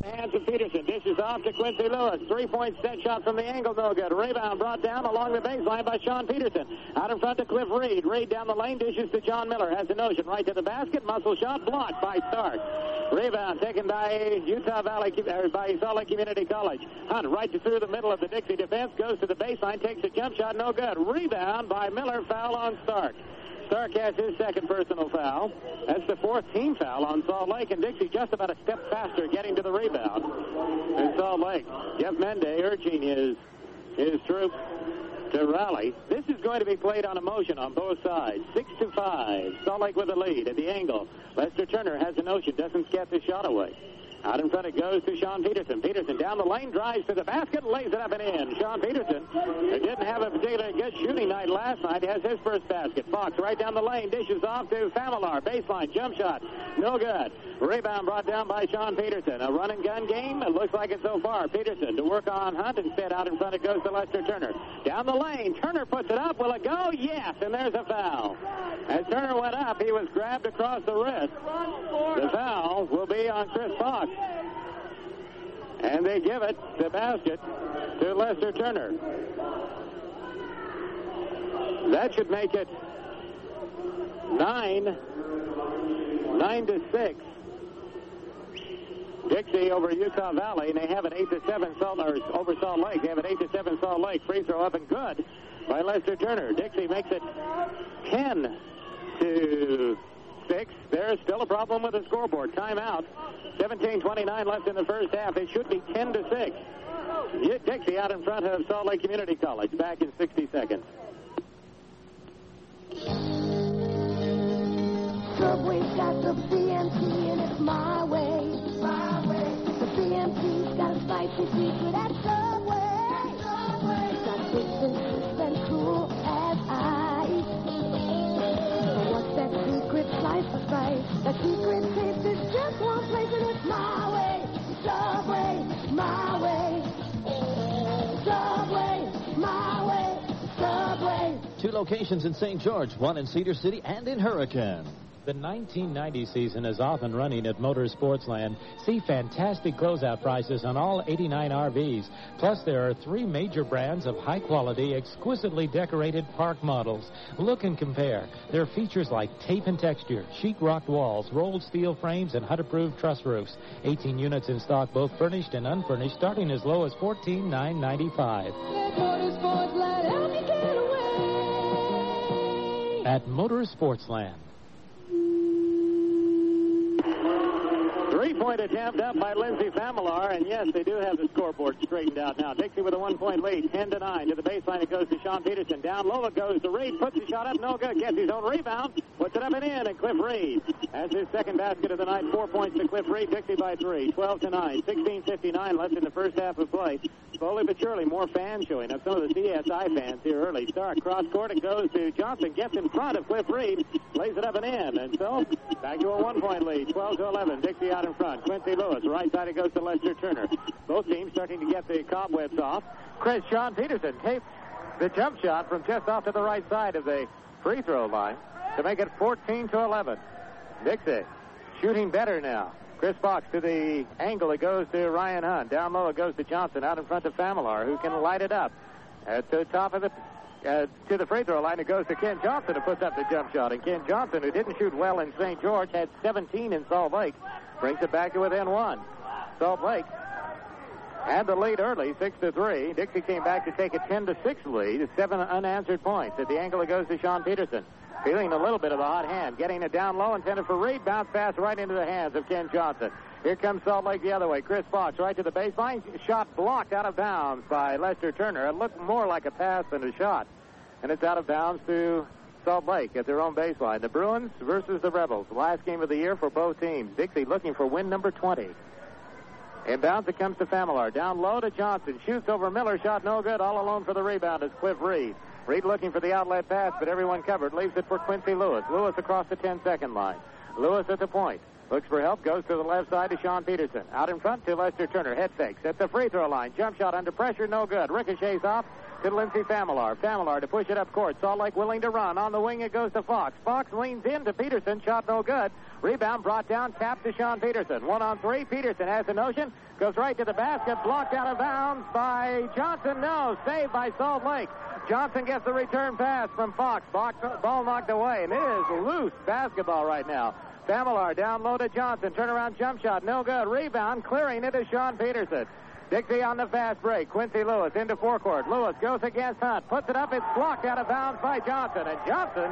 the hands of Peterson. Dishes off to Quincy Lewis. 3-point set shot from the angle, no good. Rebound brought down along the baseline by Sean Peterson. Out in front to Cliff Reed. Reed down the lane, dishes to John Miller. Has a notion right to the basket. Muscle shot blocked by Stark. Rebound taken by by Salt Lake Community College. Hunt right through the middle of the Dixie defense. Goes to the baseline, takes a jump shot, no good. Rebound by Miller, foul on Stark. Stark has his second personal foul. That's the fourth team foul on Salt Lake, and Dixie just about a step faster getting to the rebound in Salt Lake. Jeff Mende urging his troops to rally. This is going to be played on a motion on both sides. 6-5. Salt Lake with a lead at the angle. Lester Turner has a notion, doesn't get the shot away. Out in front it goes to Sean Peterson. Peterson down the lane, drives to the basket, lays it up and in. Sean Peterson, who didn't have a particularly good shooting night last night, has his first basket. Fox right down the lane, dishes off to Familar. Baseline, jump shot, no good. Rebound brought down by Sean Peterson. A run and gun game, it looks like it so far. Peterson to work on Hunt. Instead, out in front it goes to Lester Turner. Down the lane, Turner puts it up. Will it go? Yes, and there's a foul. As Turner went up, he was grabbed across the wrist. The foul will be on Chris Fox. And they give it, the basket, to Lester Turner. That should make it 9-6. Dixie over Utah Valley, and they have an 8-7 over Salt Lake. They have an 8-7 Salt Lake. Free throw up and good by Lester Turner. Dixie makes it 10-6. There's still a problem with the scoreboard. Timeout. 17:29 left in the first half. It should be 10-6. Dixie out in front of Salt Lake Community College. Back in 60 seconds. Subway's got the BMT and it's my way. My way. The BMT's got a spicy secret at Subway. Subway. It's got big delicious and cool as ice. So what's that secret slice of spice? That secret taste is just one place and it's my way. Subway, my way. Subway, my way. Subway. 2 locations in St. George, one in Cedar City and in Hurricane. The 1990 season is off and running at Motor Sportsland. See fantastic closeout prices on all 89 RVs. Plus, there are 3 major brands of high-quality, exquisitely decorated park models. Look and compare. There are features like tape and texture, sheet-rocked walls, rolled steel frames, and HUD-approved truss roofs. 18 units in stock, both furnished and unfurnished, starting as low as $14,995. At Motor Sportsland. 3-point attempt up by Lindsey Familar, and yes, they do have the scoreboard straightened out now. Dixie with a 1-point lead, 10-9. To the baseline it goes to Sean Peterson. Down low it goes to Reed, puts the shot up, no good, gets his own rebound, puts it up and in, and Cliff Reed has his second basket of the night. 4 points to Cliff Reed. Dixie by 3, 12-9. 16:59 left in the first half of play. Slowly but surely, more fans showing up. Some of the CSI fans here early. Stark cross court, it goes to Johnson, gets in front of Cliff Reed, lays it up and in, and so back to a 1-point lead, 12-11. Dixie out in front. Quincy Lewis, right side it goes to Lester Turner. Both teams starting to get the cobwebs off. Sean Peterson tapes the jump shot from just off to the right side of the free throw line to make it 14-11. Dixie shooting better now. Chris Fox to the angle. It goes to Ryan Hunt. Down low it goes to Johnson. Out in front to Familar, who can light it up. At the top of the to the free throw line, it goes to Ken Johnson, who puts up the jump shot. And Ken Johnson, who didn't shoot well in St. George, had 17 in Salt Lake, brings it back to within 1. Salt Lake had the lead early, 6-3. Dixie came back to take a 10-6 lead. 7 unanswered points. At the angle, it goes to Sean Peterson. Feeling a little bit of a hot hand. Getting it down low, intended for Reed. Bounce pass right into the hands of Ken Johnson. Here comes Salt Lake the other way. Chris Fox right to the baseline. Shot blocked out of bounds by Lester Turner. It looked more like a pass than a shot. And it's out of bounds to Salt Lake at their own baseline. The Bruins versus the Rebels. Last game of the year for both teams. Dixie looking for win number 20. Inbounds it comes to Familar. Down low to Johnson. Shoots over Miller. Shot no good. All alone for the rebound is Cliff Reed. Reed looking for the outlet pass, but everyone covered. Leaves it for Quincy Lewis. Lewis across the 10-second line. Lewis at the point. Looks for help, goes to the left side to Sean Peterson. Out in front to Lester Turner. Head fakes at the free throw line. Jump shot under pressure, no good. Ricochets off to Lindsey Famillard. Famillard to push it up court. Salt Lake willing to run. On the wing it goes to Fox. Fox leans in to Peterson. Shot no good. Rebound brought down. Tap to Sean Peterson. 1-on-3. Peterson has a notion. Goes right to the basket. Blocked out of bounds by Johnson. No. Saved by Salt Lake. Johnson gets the return pass from Fox. Fox ball knocked away. And it is loose basketball right now. Famillard down low to Johnson. Turnaround jump shot. No good. Rebound. Clearing it to Sean Peterson. Dixie on the fast break. Quincy Lewis into forecourt. Lewis goes against Hunt. Puts it up. It's blocked out of bounds by Johnson. And Johnson,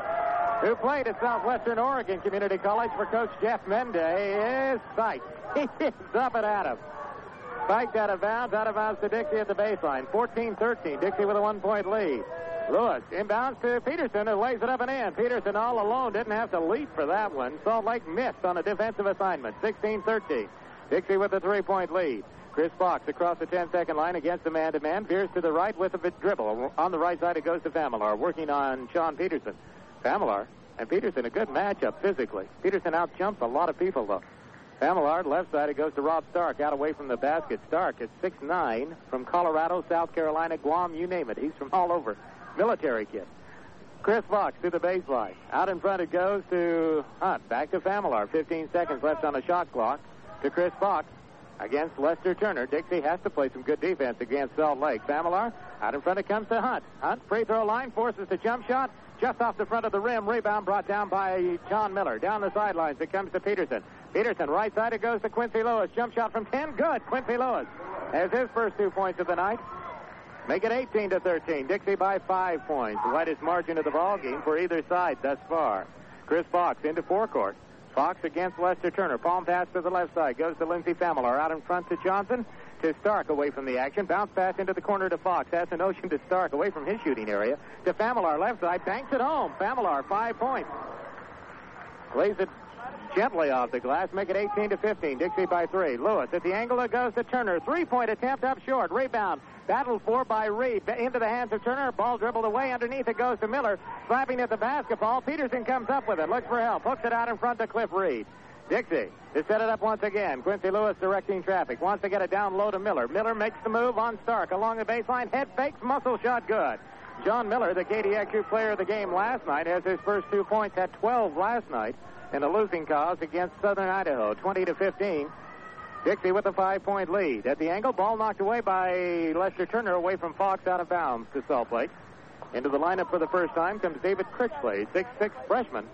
who played at Southwestern Oregon Community College for Coach Jeff Mende, is psyched. He is up and at him. Spiked out of bounds to Dixie at the baseline. 14-13. Dixie with a 1-point lead. Lewis inbounds to Peterson, who lays it up and in. Peterson all alone, didn't have to leap for that one. Salt Lake missed on a defensive assignment. 16-13. Dixie with a 3-point lead. Chris Fox across the 10-second line against the man-to-man. Veers to the right with a dribble. On the right side, it goes to Famillard, working on Sean Peterson. Famillard and Peterson, a good matchup physically. Peterson outjumps a lot of people, though. Famillard, left side, it goes to Rob Stark, out away from the basket. Stark is 6'9", from Colorado, South Carolina, Guam, you name it. He's from all over. Military kid. Chris Fox to the baseline. Out in front it goes to Hunt. Back to Famillard. 15 seconds left on the shot clock. To Chris Fox against Lester Turner. Dixie has to play some good defense against Salt Lake. Famillard, out in front it comes to Hunt. Hunt, free throw line, forces the jump shot. Just off the front of the rim. Rebound brought down by John Miller. Down the sidelines it comes to Peterson. Peterson, right side it goes to Quincy Lewis. Jump shot from 10. Good. Quincy Lewis has his first 2 points of the night. Make it 18-13. Dixie by 5 points. The widest margin of the ball game for either side thus far. Chris Fox into forecourt. Fox against Lester Turner. Palm pass to the left side. Goes to Lindsey Famillard. Out in front to Johnson. To Stark away from the action. Bounce pass into the corner to Fox. Has a notion to Stark away from his shooting area. To Famillard left side. Banks it home. Famillard 5 points. Lays it gently off the glass. Make it 18-15. Dixie by 3. Lewis at the angle. It goes to Turner. 3-point attempt up short. Rebound. Battled for by Reed. Into the hands of Turner. Ball dribbled away. Underneath it goes to Miller. Slapping at the basketball. Peterson comes up with it. Looks for help. Hooks it out in front to Cliff Reed. Dixie to set it up once again. Quincy Lewis directing traffic. Wants to get it down low to Miller. Miller makes the move on Stark. Along the baseline. Head fakes. Muscle shot good. John Miller, the KDXU player of the game last night, has his first 2 points. Had 12 last night in a losing cause against Southern Idaho. 20-15. Dixie with a 5-point lead. At the angle, ball knocked away by Lester Turner, away from Fox, out of bounds to Salt Lake. Into the lineup for the first time comes David Critchley, 6'6" freshman.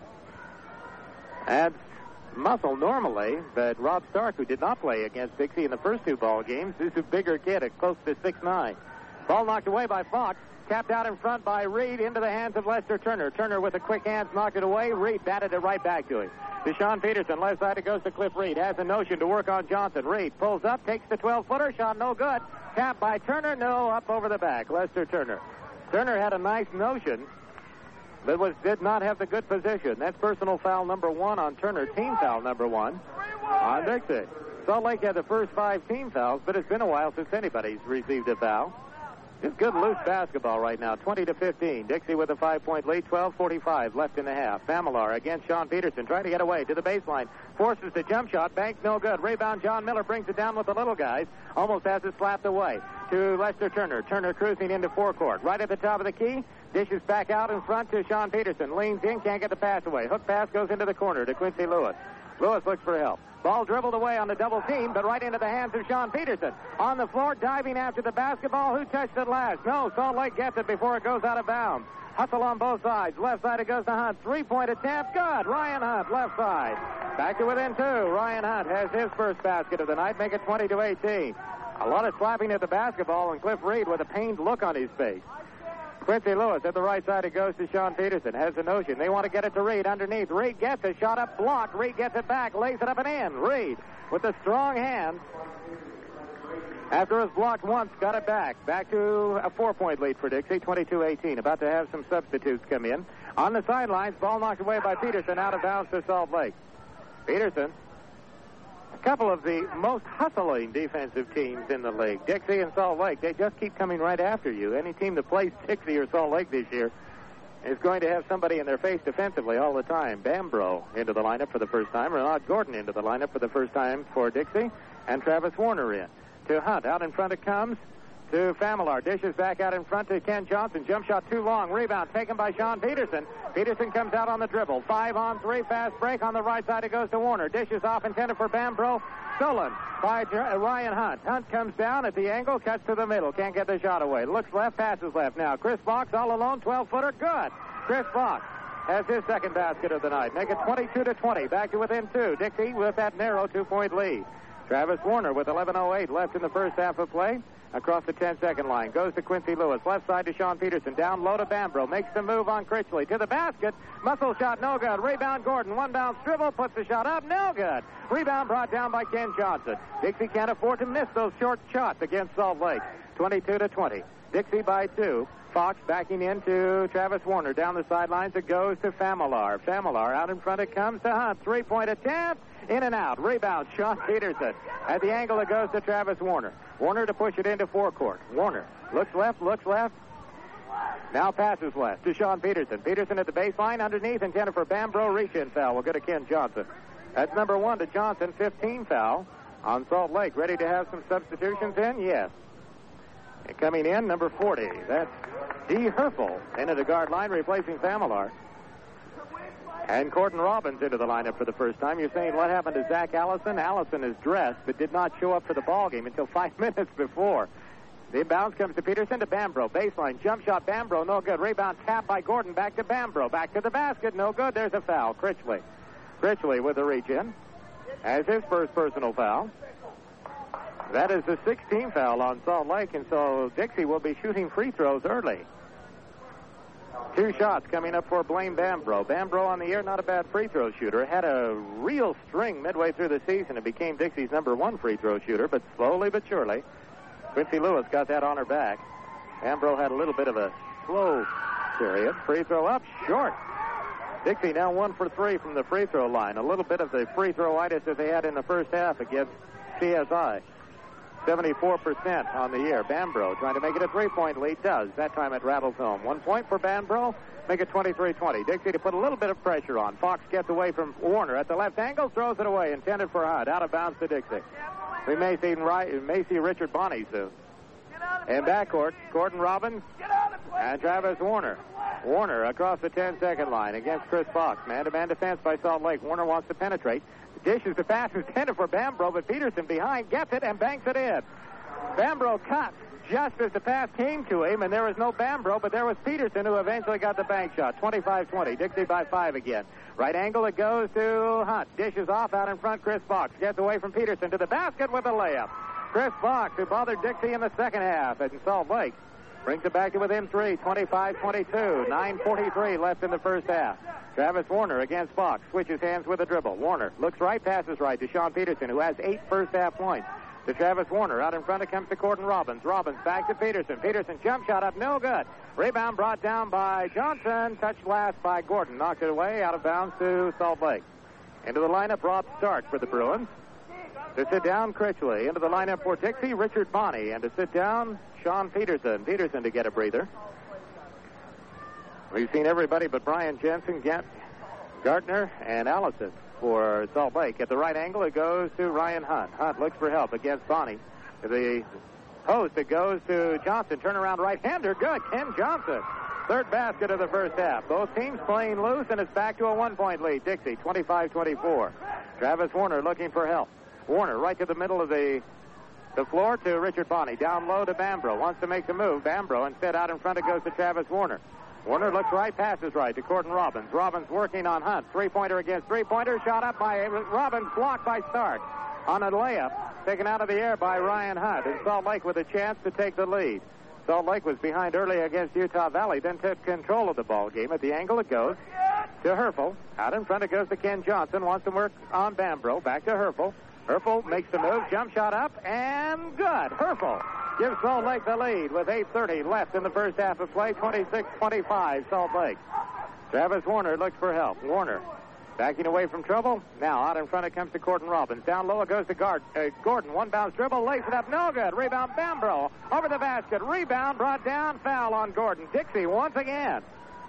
Adds muscle normally, but Rob Stark, who did not play against Dixie in the first 2 ball games, is a bigger kid at close to 6'9". Ball knocked away by Fox. Tapped out in front by Reed into the hands of Lester Turner. Turner with a quick hands knocked it away. Reed batted it right back to him. To Sean Peterson. Left side it goes to Cliff Reed. Has a notion to work on Johnson. Reed pulls up, takes the 12-footer. Shot no good. Tap by Turner. No, up over the back. Lester Turner. Turner had a nice notion, but did not have the good position. That's personal foul number 1 on Turner. Team foul number 1 on Dixie. Salt Lake had the first 5 team fouls, but it's been a while since anybody's received a foul. Just good loose basketball right now, 20-15. Dixie with a 5-point lead, 12:45 left in the half. Famillard against Sean Peterson, trying to get away to the baseline. Forces the jump shot, banks no good. Rebound, John Miller brings it down with the little guys. Almost has it slapped away to Lester Turner. Turner cruising into forecourt. Right at the top of the key, dishes back out in front to Sean Peterson. Leans in, can't get the pass away. Hook pass goes into the corner to Quincy Lewis. Lewis looks for help. Ball dribbled away on the double team, but right into the hands of Sean Peterson. On the floor, diving after the basketball. Who touched it last? No, Salt Lake gets it before it goes out of bounds. Hustle on both sides. Left side it goes to Hunt. 3-point attempt. Good. Ryan Hunt, left side. Back to within 2. Ryan Hunt has his first basket of the night. Make it 20-18. A lot of slapping at the basketball, and Cliff Reed with a pained look on his face. Quincy Lewis at the right side. It goes to Sean Peterson. Has the notion. They want to get it to Reed underneath. Reed gets it. Shot up, blocked. Reed gets it back. Lays it up and in. Reed with a strong hand. After it was blocked once, got it back. Back to a 4-point lead for Dixie, 22-18. About to have some substitutes come in. On the sidelines, ball knocked away by Peterson, out of bounds to Salt Lake. Peterson, a couple of the most hustling defensive teams in the league. Dixie and Salt Lake, they just keep coming right after you. Any team that plays Dixie or Salt Lake this year is going to have somebody in their face defensively all the time. Bambro into the lineup for the first time. Renard Gordon into the lineup for the first time for Dixie. And Travis Warner in. To Hunt. Out in front it comes to Familar. Dishes back out in front to Ken Johnson. Jump shot too long. Rebound taken by Sean Peterson. Peterson comes out on the dribble. 5-on-3. Fast break on the right side. It goes to Warner. Dishes off intended for Bambro. Stolen by Ryan Hunt. Hunt comes down at the angle. Cuts to the middle. Can't get the shot away. Looks left. Passes left. Now Chris Fox all alone. 12-footer. Good. Chris Fox has his second basket of the night. Make it 22-20. Back to within 2. Dixie with that narrow 2-point lead. Travis Warner with 11:08 left in the first half of play. Across the 10-second line. Goes to Quincy Lewis. Left side to Sean Peterson. Down low to Bambro. Makes the move on Critchley. To the basket. Muscle shot. No good. Rebound Gordon. One bounce dribble. Puts the shot up. No good. Rebound brought down by Ken Johnson. Dixie can't afford to miss those short shots against Salt Lake. 22-20. Dixie by 2. Fox backing into Travis Warner. Down the sidelines it goes to Familar. Familar out in front it comes to Hunt. 3-point attempt. In and out. Rebound, Sean Peterson. At the angle, it goes to Travis Warner. Warner to push it into forecourt. Warner looks left. Now passes left to Sean Peterson. Peterson at the baseline underneath, intended for Bambro. Reach-in foul will go to Ken Johnson. That's number 1 to Johnson. 15 foul on Salt Lake. Ready to have some substitutions in? Yes. And coming in, number 40. That's D. Herfel into the guard line, replacing Familar. And Gordon Robbins into the lineup for the first time. You're saying what happened to Zach Allison? Allison is dressed but did not show up for the ball game until 5 minutes before. The inbounds comes to Peterson to Bambro. Baseline jump shot. Bambro, no good. Rebound tap by Gordon. Back to Bambro. Back to the basket. No good. There's a foul. Critchley. Critchley with the reach in. As his first personal foul. That is the 16th foul on Salt Lake, and so Dixie will be shooting free throws early. 2 shots coming up for Blaine Bambro. Bambro on the year, not a bad free throw shooter. Had a real string midway through the season and became Dixie's number 1 free throw shooter, but slowly but surely, Quincy Lewis got that on her back. Bambro had a little bit of a slow period. Free throw up, short. Dixie now 1 for 3 from the free throw line. A little bit of the free throw-itis that they had in the first half against CSI. 74% on the year. Bambro trying to make it a 3-point lead. Does. That time it rattles home. 1 point for Bambro. Make it 23-20. Dixie to put a little bit of pressure on. Fox gets away from Warner at the left angle. Throws it away. Intended for Hunt. Out of bounds to Dixie. We may see Richard Bonney soon. In backcourt, Gordon Robbins and Travis Warner. Warner across the 10-second line against Chris Fox. Man-to-man defense by Salt Lake. Warner wants to penetrate. Dishes the pass intended for Bambro, but Peterson behind gets it and banks it in. Bambro cuts just as the pass came to him, and there was no Bambro, but there was Peterson who eventually got the bank shot. 25-20. Dixie by 5 again. Right angle, it goes to Hunt. Dishes off out in front. Chris Fox gets away from Peterson to the basket with a layup. Chris Fox, who bothered Dixie in the second half at Salt Lake, brings it back to within 3. 25-22. 9:43 left in the first half. Travis Warner against Fox. Switches hands with a dribble. Warner looks right, passes right to Sean Peterson, who has 8 first-half points. To Travis Warner. Out in front, it comes to Gordon Robbins. Robbins back to Peterson. Peterson jump shot up, no good. Rebound brought down by Johnson. Touched last by Gordon. Knocked it away, out of bounds to Salt Lake. Into the lineup, Rob Stark for the Bruins. To sit down, Critchley. Into the lineup for Dixie, Richard Bonney. And to sit down, Sean Peterson. Peterson to get a breather. We've seen everybody but Brian Jensen, Gartner, and Allison for Salt Lake. At the right angle, it goes to Ryan Hunt. Hunt looks for help against Bonney. To the post, it goes to Johnson. Turnaround right-hander. Good. Ken Johnson. 3rd basket of the first half. Both teams playing loose, and it's back to a 1-point lead. Dixie, 25-24. Travis Warner looking for help. Warner right to the middle of the floor to Richard Bonney. Down low to Bambro. Wants to make the move. Bambro instead out in front. It goes to Travis Warner. Warner looks right, passes right to Gordon Robbins. Robbins working on Hunt. 3-pointer against 3-pointer. Shot up by Robbins. Blocked by Stark. On a layup. Taken out of the air by Ryan Hunt. And Salt Lake with a chance to take the lead. Salt Lake was behind early against Utah Valley. Then took control of the ball game. At the angle it goes to Herfel. Out in front it goes to Ken Johnson. Wants to work on Bambro. Back to Herfel. Herfel makes the move. Jump shot up. And good. Herfel gives Salt Lake the lead with 8:30 left in the first half of play. 26-25, Salt Lake. Travis Warner looks for help. Warner backing away from trouble. Now out in front it comes to Gordon Robbins. Down low it goes to Gordon. 1-bounce dribble. Lays it up. No good. Rebound Bambro. Over the basket. Rebound brought down. Foul on Gordon. Dixie once again.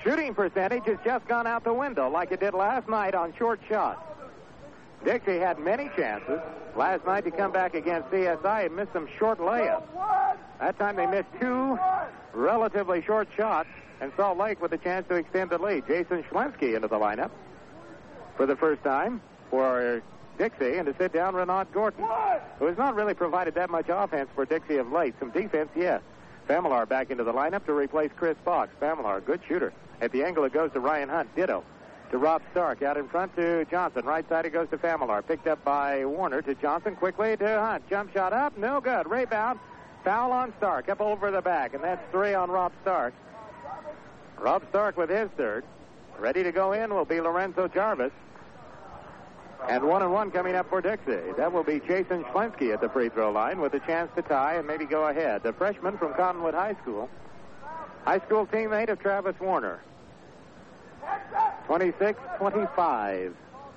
shooting percentage has just gone out the window like it did last night on short shots. Dixie had many chances last night to come back against CSI and missed some short layups. That time they missed 2 relatively short shots, and Salt Lake with a chance to extend the lead. Jason Schlemsky into the lineup for the first time for Dixie, and to sit down Renard Gordon, who has not really provided that much offense for Dixie of late. Some defense, yes. Famillar back into the lineup to replace Chris Fox. Famillar, good shooter. At the angle, it goes to Ryan Hunt. Ditto to Rob Stark. Out in front to Johnson. Right side, it goes to Famillar. Picked up by Warner to Johnson. Quickly to Hunt. Jump shot up. No good. Rebound. Foul on Stark. Up over the back. And that's 3 on Rob Stark. Rob Stark with his third. Ready to go in will be Lorenzo Jarvis. And 1-1 coming up for Dixie. That will be Jason Schlemsky at the free throw line with a chance to tie and maybe go ahead. The freshman from Cottonwood High School. High school teammate of Travis Warner. 26-25.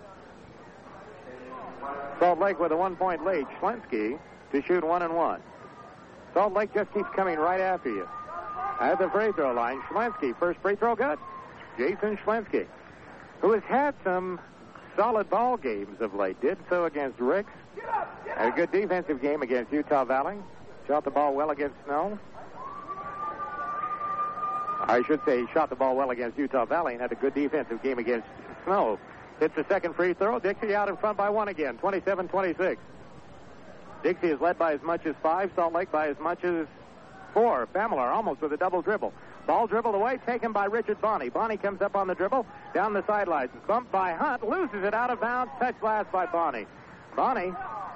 Salt Lake with a 1-point lead. Schlemsky to shoot 1-1. Salt Lake just keeps coming right after you. At the free throw line, Schlemsky. First free throw good. Jason Schlemsky, who has had some solid ball games of late. Did so against Ricks. Had a good defensive game against Utah Valley. Shot the ball well against Snow. I should say he shot the ball well against Utah Valley and had a good defensive game against Snow. Hits the second free throw. Dixie out in front by 1 again. 27-26. Dixie is led by as much as 5. Salt Lake by as much as 4. Famillar almost with a double dribble. Ball dribbled away, taken by Richard Bonney. Bonney comes up on the dribble, down the sidelines. Bumped by Hunt, loses it out of bounds, touched last by Bonney. Bonney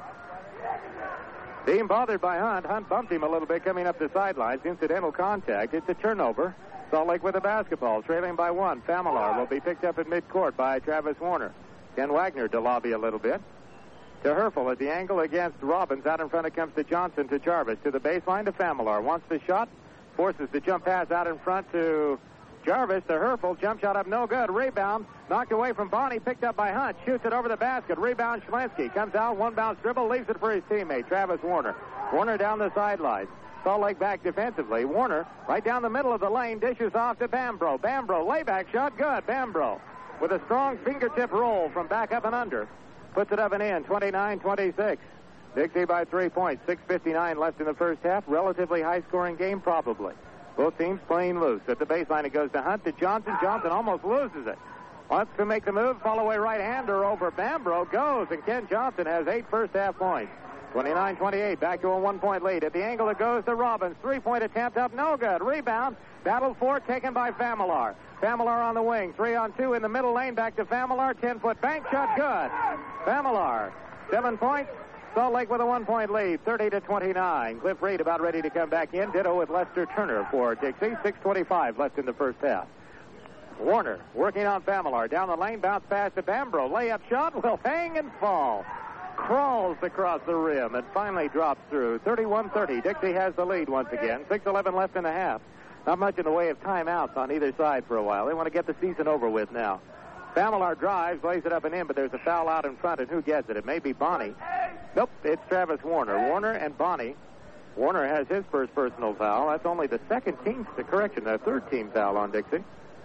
being bothered by Hunt. Hunt bumped him a little bit coming up the sidelines. Incidental contact. It's a turnover. Salt Lake with the basketball, trailing by 1. Famillar will be picked up at midcourt by Travis Warner. Ken Wagner to lobby a little bit. To Herfel at the angle against Robbins. Out in front it comes to Johnson to Jarvis. To the baseline to Famillar. Wants the shot. Forces the jump pass out in front to Jarvis. To Herfel. Jump shot up. No good. Rebound. Knocked away from Bonney. Picked up by Hunt. Shoots it over the basket. Rebound Schlemsky. Comes out. 1-bounce dribble. Leaves it for his teammate, Travis Warner. Warner down the sidelines. Salt Lake back defensively. Warner right down the middle of the lane. Dishes off to Bambro. Bambro. Layback shot. Good. Bambro with a strong fingertip roll from back up and under. Puts it up and in. 29-26. Dixie by 3 points. 6:59 left in the first half. Relatively high-scoring game, probably. Both teams playing loose. At the baseline, it goes to Hunt to Johnson. Johnson almost loses it. Wants to make the move. Fall away right-hander over Bambro. Goes, and Ken Johnson has 8 first-half points. 29-28. Back to a 1-point lead. At the angle, it goes to Robbins. 3-point attempt up. No good. Rebound. Battle for it, taken by Famillar. Famillar on the wing. 3-on-2 in the middle lane. Back to Famillar. 10-foot bank shot. Good. Famillar. 7 points. Salt Lake with a 1-point lead, 30-29. Cliff Reed about ready to come back in. Ditto with Lester Turner for Dixie. 6:25 left in the first half. Warner working on Famillar. Down the lane, bounce pass to Bambro. Layup shot will hang and fall. Crawls across the rim and finally drops through. 31-30. Dixie has the lead once again. 6:11 left in the half. Not much in the way of timeouts on either side for a while. They want to get the season over with now. Famillar drives, lays it up and in, but there's a foul out in front, and who gets it? It may be Bonney. Nope, it's Travis Warner. Warner and Bonney. Warner has his first personal foul. That's only the third team foul on Dixie.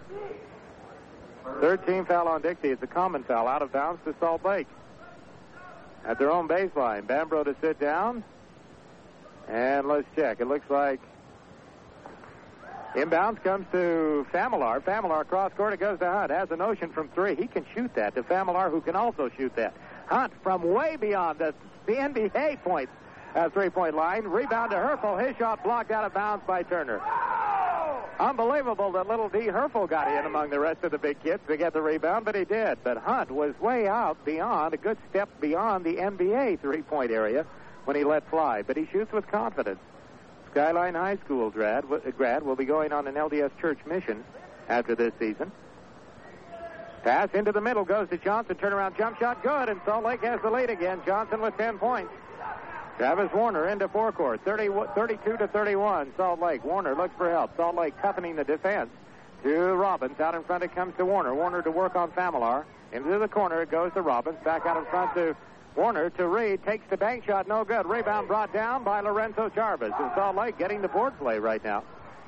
Third team foul on Dixie. It's a common foul out of bounds to Salt Lake. At their own baseline, Bambro to sit down. And let's check. It looks like inbounds comes to Famillar. Famillar cross court. It goes to Hunt. Has a notion from 3. He can shoot that. To Famillar, who can also shoot that. Hunt from way beyond the NBA points. 3-point line. Rebound to Herfel. His shot blocked out of bounds by Turner. Unbelievable that little D. Herfel got in among the rest of the big kids to get the rebound, but he did. But Hunt was way out beyond, a good step beyond the NBA 3-point area when he let fly. But he shoots with confidence. Skyline High School grad will be going on an LDS church mission after this season. Pass into the middle goes to Johnson. Turnaround jump shot good, and Salt Lake has the lead again. Johnson with 10 points. Travis Warner into forecourt. 32-31. Salt Lake. Warner looks for help. Salt Lake toughening the defense to Robbins. Out in front it comes to Warner. Warner to work on Famillar. Into the corner it goes to Robbins. Back out in front to Warner to Reed. Takes the bank shot. No good. Rebound brought down by Lorenzo Jarvis. And Salt Lake getting the board play right now.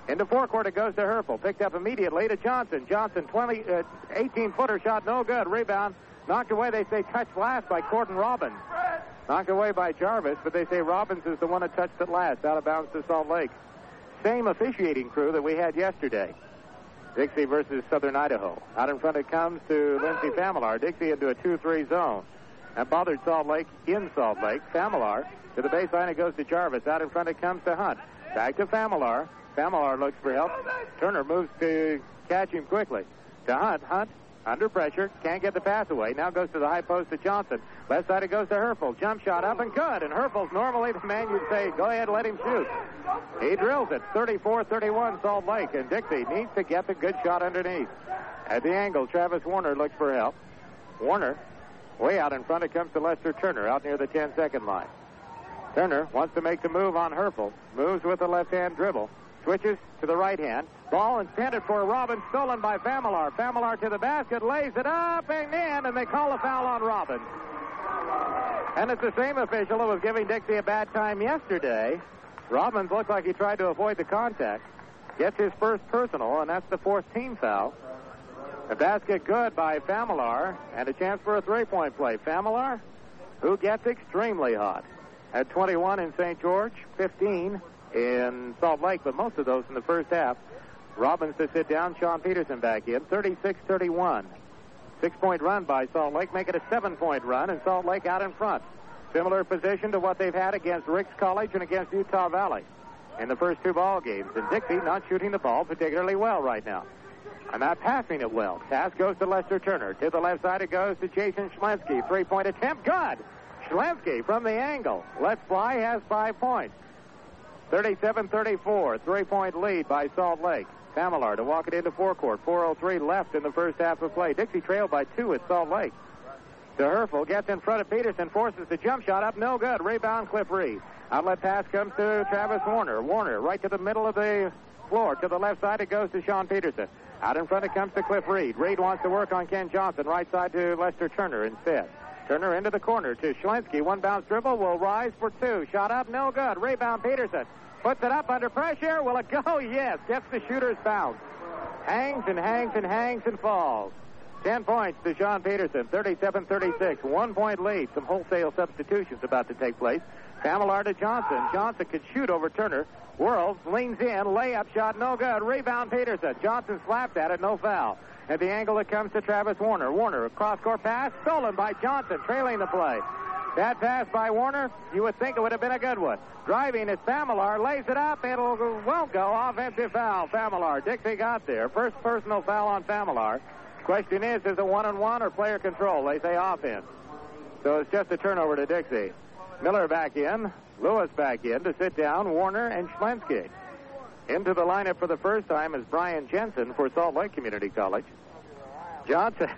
Into forecourt it goes to Herfel. Picked up immediately to Johnson. Johnson, 18-footer shot, no good. Rebound knocked away, they say, touched last by Gordon Robbins. Knocked away by Jarvis, but they say Robbins is the one that touched it last. Out of bounds to Salt Lake. Same officiating crew that we had yesterday. Dixie versus Southern Idaho. Out in front it comes to Lindsey Familar. Dixie into a 2-3 zone. That bothered Salt Lake in Salt Lake. Familar to the baseline. It goes to Jarvis. Out in front it comes to Hunt. Back to Familar. Familar looks for help. Turner moves to catch him quickly. To Hunt. Hunt under pressure. Can't get the pass away. Now goes to the high post to Johnson. Left side it goes to Herfel. Jump shot up and good. And Herfel's normally the man you'd say, go ahead, let him shoot. He drills it. 34-31 Salt Lake. And Dixie needs to get the good shot underneath. At the angle, Travis Warner looks for help. Warner, way out in front, it comes to Lester Turner out near the 10-second line. Turner wants to make the move on Herfel. Moves with the left-hand dribble. Switches to the right hand. Ball intended for Robbins, stolen by Familar. Familar to the basket, lays it up and in, and they call a foul on Robbins. And it's the same official who was giving Dixie a bad time yesterday. Robbins looked like he tried to avoid the contact. Gets his first personal, and that's the fourth team foul. A basket good by Familar, and a chance for a three-point play. Familar, who gets extremely hot. At 21 in St. George, 15 in Salt Lake, but most of those in the first half. Robbins to sit down, Sean Peterson back in, 36-31. 6-point run by Salt Lake, make it a 7-point run, and Salt Lake out in front. Similar position to what they've had against Ricks College and against Utah Valley in the first two ball games. And Dixie not shooting the ball particularly well right now. And not passing it well. Pass goes to Lester Turner. To the left side it goes to Jason Schlemsky. 3-point attempt, good! Schlemsky from the angle. Let's Fly has 5 points. 37-34, 3-point lead by Salt Lake. Familar to walk it into forecourt. 4:03 left in the first half of play. Dixie trailed by 2 at Salt Lake. To Herfel, gets in front of Peterson, forces the jump shot up, no good. Rebound, Cliff Reed. Outlet pass comes to Travis Warner. Warner right to the middle of the floor. To the left side it goes to Sean Peterson. Out in front it comes to Cliff Reed. Reed wants to work on Ken Johnson. Right side to Lester Turner instead. Turner into the corner to Schlemsky. One bounce dribble will rise for 2. Shot up, no good. Rebound, Peterson. Puts it up under pressure. Will it go? Yes. Gets the shooter's bounce. Hangs and hangs and hangs and falls. 10 points to Sean Peterson. 37-36. 1-point lead. Some wholesale substitutions about to take place. Familar to Johnson. Johnson could shoot over Turner. Whirls, leans in. Layup shot, no good. Rebound, Peterson. Johnson slapped at it, no foul. At the angle it comes to Travis Warner. Warner, a cross-court pass, stolen by Johnson, trailing the play. That pass by Warner, you would think it would have been a good one. Driving is Familar, lays it up, won't go. Offensive foul, Familar. Dixie got there. First personal foul on Familar. Question is it one-on-one or player control? They say offense. So it's just a turnover to Dixie. Miller back in, Lewis back in to sit down, Warner and Schlemsky. Into the lineup for the first time is Brian Jensen for Salt Lake Community College. Johnson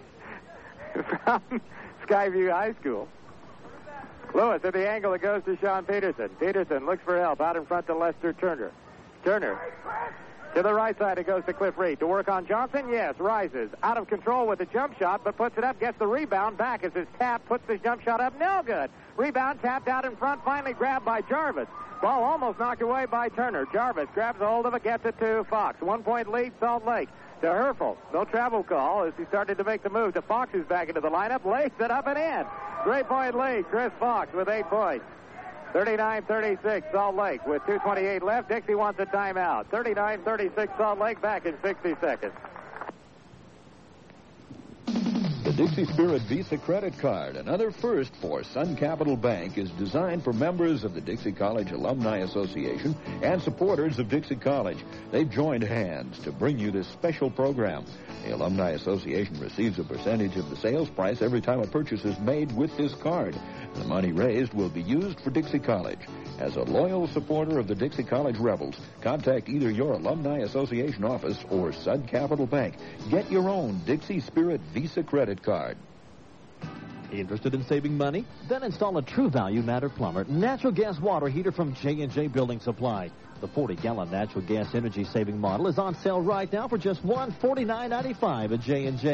from Skyview High School. Lewis at the angle, it goes to Sean Peterson. Peterson looks for help out in front to Lester Turner. Turner to the right side, it goes to Cliff Reed. To work on Johnson, yes, rises. Out of control with the jump shot, but puts it up, gets the rebound back as his tap, puts the jump shot up, no good. Rebound tapped out in front, finally grabbed by Jarvis. Ball almost knocked away by Turner. Jarvis grabs a hold of it, gets it to Fox. 1-point lead, Salt Lake. To Herfel. No travel call as he started to make the move. To Fox, who's back into the lineup, lays it up and in. 3-point lead, Chris Fox with 8 points. 39-36, Salt Lake with 2:28 left. Dixie wants a timeout. 39-36, Salt Lake back in 60 seconds. The Dixie Spirit Visa credit card, another first for Sun Capital Bank, is designed for members of the Dixie College Alumni Association and supporters of Dixie College. They've joined hands to bring you this special program. The Alumni Association receives a percentage of the sales price every time a purchase is made with this card. The money raised will be used for Dixie College. As a loyal supporter of the Dixie College Rebels, contact either your Alumni Association office or Sun Capital Bank. Get your own Dixie Spirit Visa credit card. Interested in saving money? Then install a True Value Matter Plumber natural gas water heater from J&J Building Supply. The 40-gallon natural gas energy-saving model is on sale right now for just $149.95 at J&J.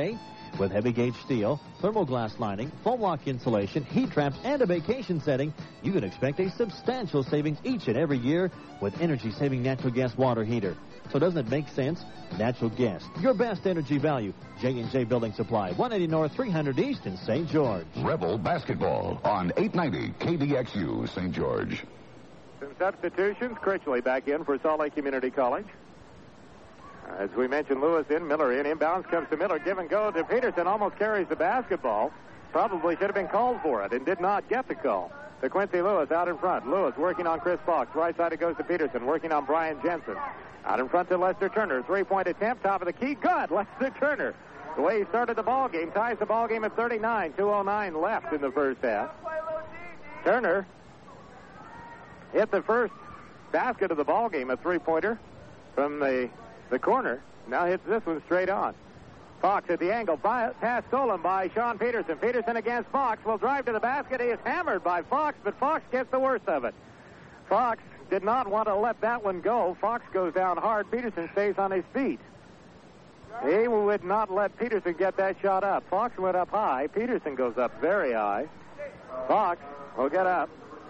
With heavy gauge steel, thermoglass lining, foam lock insulation, heat traps, and a vacation setting, you can expect a substantial savings each and every year with energy-saving natural gas water heater. So doesn't it make sense? Natural gas, your best energy value. J&J Building Supply, 180 North, 300 East in St. George. Rebel basketball on 890 KDXU St. George. Some substitutions. Critchley back in for Salt Lake Community College. As we mentioned, Lewis in, Miller in. Inbounds comes to Miller. Give and go to Peterson. Almost carries the basketball. Probably should have been called for it and did not get the call. To Quincy Lewis out in front. Lewis working on Chris Fox. Right side it goes to Peterson. Working on Brian Jensen. Out in front to Lester Turner. Three-point attempt. Top of the key. Good. Lester Turner. The way he started the ball game. Ties the ball game at 39. 2:09 left in the first half. Turner hit the first basket of the ball game, a three-pointer from the corner. Now hits this one straight on. Fox at the angle. Pass stolen by Sean Peterson. Peterson against Fox. Will drive to the basket. He is hammered by Fox, but Fox gets the worst of it. Fox did not want to let that one go. Fox goes down hard. Peterson stays on his feet. He would not let Peterson get that shot up. Fox went up high. Peterson goes up very high. Fox will get up.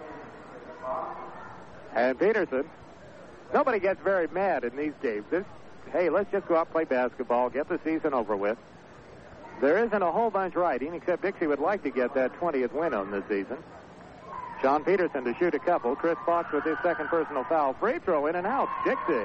And Peterson, nobody gets very mad in these games. Hey, let's just go out and play basketball, get the season over with. There isn't a whole bunch writing, except Dixie would like to get that 20th win on this season. Sean Peterson to shoot a couple. Chris Fox with his second personal foul. Free throw in and out. Dixie.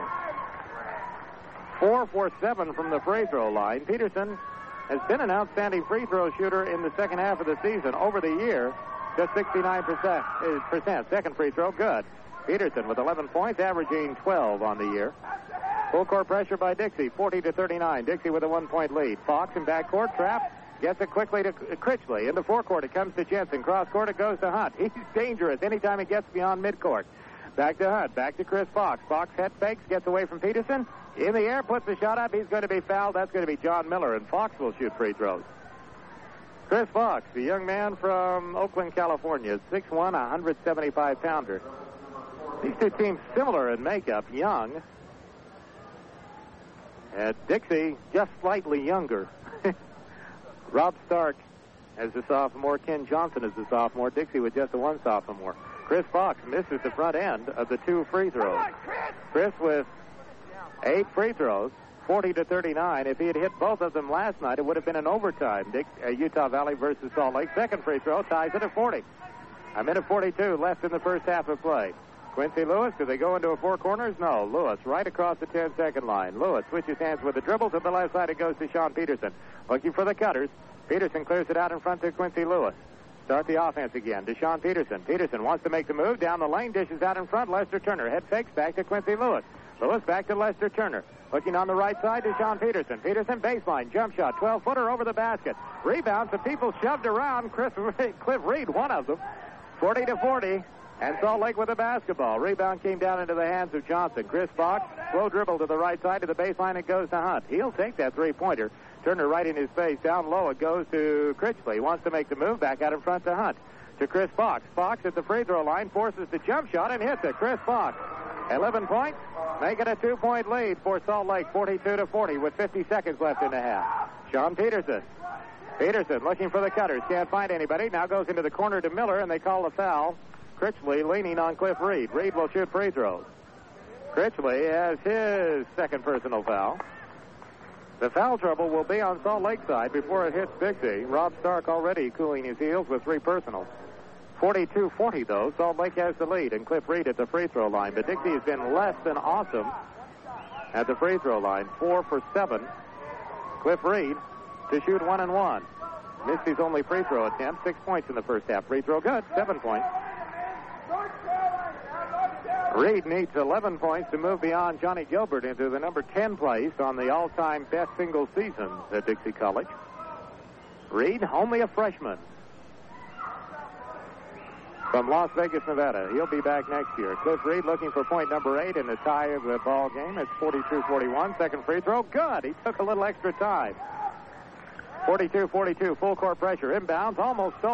4 for 7 from the free throw line. Peterson has been an outstanding free throw shooter in the second half of the season. Over the year, just 69%. Second free throw, good. Peterson with 11 points, averaging 12 on the year. Full court pressure by Dixie, 40-39. Dixie with a 1-point lead. Fox in backcourt, trap, gets it quickly to Critchley. Into forecourt, it comes to Jensen. Cross court, it goes to Hunt. He's dangerous anytime it gets beyond midcourt. Back to Hunt, back to Chris Fox. Fox head fakes, gets away from Peterson. In the air, puts the shot up. He's going to be fouled. That's going to be John Miller, and Fox will shoot free throws. Chris Fox, the young man from Oakland, California, 6'1", 175-pounder. These two teams similar in makeup, young. Dixie, just slightly younger. Rob Stark as a sophomore. Ken Johnson as a sophomore. Dixie with just the one sophomore. Chris Fox misses the front end of the two free throws. Chris with 8 free throws, 40-39. If he had hit both of them last night, it would have been an overtime. Utah Valley versus Salt Lake. Second free throw ties it at 40. A minute 42 left in the first half of play. Quincy Lewis, do they go into a four corners? No. Lewis right across the 10-second line. Lewis switches hands with the dribble. To the left side it goes to Sean Peterson. Looking for the cutters. Peterson clears it out in front to Quincy Lewis. Start the offense again to Sean Peterson. Peterson wants to make the move. Down the lane, dishes out in front. Lester Turner. Head fakes back to Quincy Lewis. Lewis back to Lester Turner. Looking on the right side to Sean Peterson. Peterson baseline. Jump shot. 12-footer over the basket. Rebound. Some people shoved around. Cliff Reed, one of them. 40-40. And Salt Lake with the basketball. Rebound came down into the hands of Johnson. Chris Fox, slow dribble to the right side to the baseline. It goes to Hunt. He'll take that three-pointer. Turner right in his face. Down low it goes to Critchley. He wants to make the move back out in front to Hunt. To Chris Fox. Fox at the free throw line forces the jump shot and hits it. Chris Fox. 11 points. Make it a 2-point lead for Salt Lake. 42-40 with 50 seconds left in the half. Sean Peterson. Peterson looking for the cutters. Can't find anybody. Now goes into the corner to Miller and they call the foul. Critchley leaning on Cliff Reed. Reed will shoot free throws. Critchley has his second personal foul. The foul trouble will be on Salt Lake side before it hits Dixie. Rob Stark already cooling his heels with 3 personals. 42-40, though. Salt Lake has the lead, and Cliff Reed at the free throw line. But Dixie has been less than awesome at the free throw line. 4 for 7. Cliff Reed to shoot 1 and 1. Missed his only free throw attempt. 6 points in the first half. Free throw good. 7 points. Reed needs 11 points to move beyond Johnny Gilbert into the number 10 place on the all-time best single seasons at Dixie College. Reed, only a freshman from Las Vegas, Nevada. He'll be back next year. Cliff Reed looking for point number 8 in the tie of the ball game. It's 42-41. Second free throw. Good. He took a little extra time. 42-42. Full court pressure. Inbounds. Almost stolen.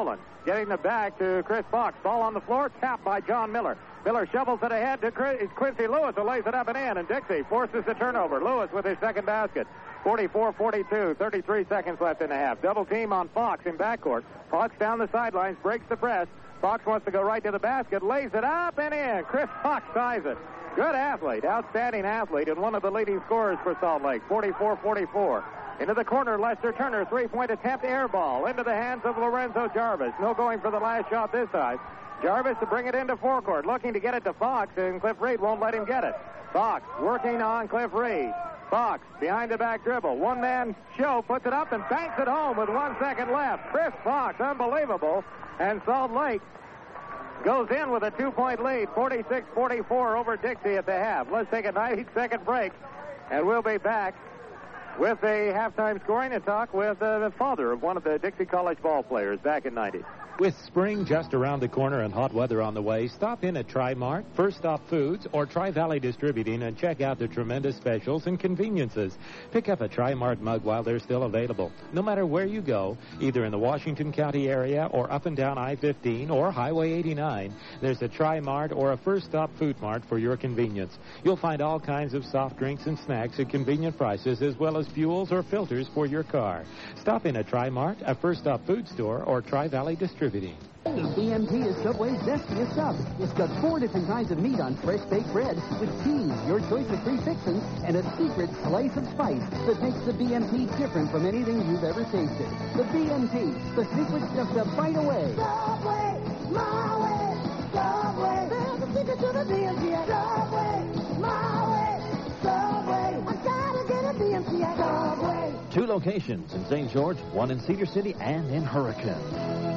getting the back to Chris Fox. Ball on the floor, tapped by John Miller. Miller shovels it ahead to Quincy Lewis, who lays it up and in, and Dixie forces the turnover. Lewis with his second basket. 44-42, 33 seconds left in the half. Double team on Fox in backcourt. Fox down the sidelines, breaks the press. Fox wants to go right to the basket, lays it up and in. Chris Fox ties it. Good athlete, outstanding athlete, and one of the leading scorers for Salt Lake. 44-44. Into the corner, Lester Turner, three-point attempt, air ball. Into the hands of Lorenzo Jarvis. No going for the last shot this time. Jarvis to bring it into forecourt, looking to get it to Fox, and Cliff Reed won't let him get it. Fox working on Cliff Reed. Fox behind the back dribble. One-man show, puts it up and banks it home with 1 second left. Chris Fox, unbelievable. And Salt Lake goes in with a 2-point lead, 46-44 over Dixie at the half. Let's take a 90-second break, and we'll be back with the halftime scoring and talk with the father of one of the Dixie College ball players back in 90. With spring just around the corner and hot weather on the way, stop in at Tri-Mart, First Stop Foods, or Tri-Valley Distributing and check out the tremendous specials and conveniences. Pick up a Tri-Mart mug while they're still available. No matter where you go, either in the Washington County area or up and down I-15 or Highway 89, there's a Tri-Mart or a First Stop Food Mart for your convenience. You'll find all kinds of soft drinks and snacks at convenient prices, as well as fuels or filters for your car. Stop in at Tri-Mart, a First Stop Food Store, or Tri-Valley Distributing. BMT is Subway's zestiest stuff. It's got 4 different kinds of meat on fresh baked bread with cheese, your choice of free fixins, and a secret slice of spice that makes the BMT different from anything you've ever tasted. The BMT, the secret's just a bite away. Subway, my way. Subway, there's a secret to the BMT. Subway, my way. Subway, I gotta get a BMT at Subway. 2 locations in St. George, 1 in Cedar City and in Hurricane.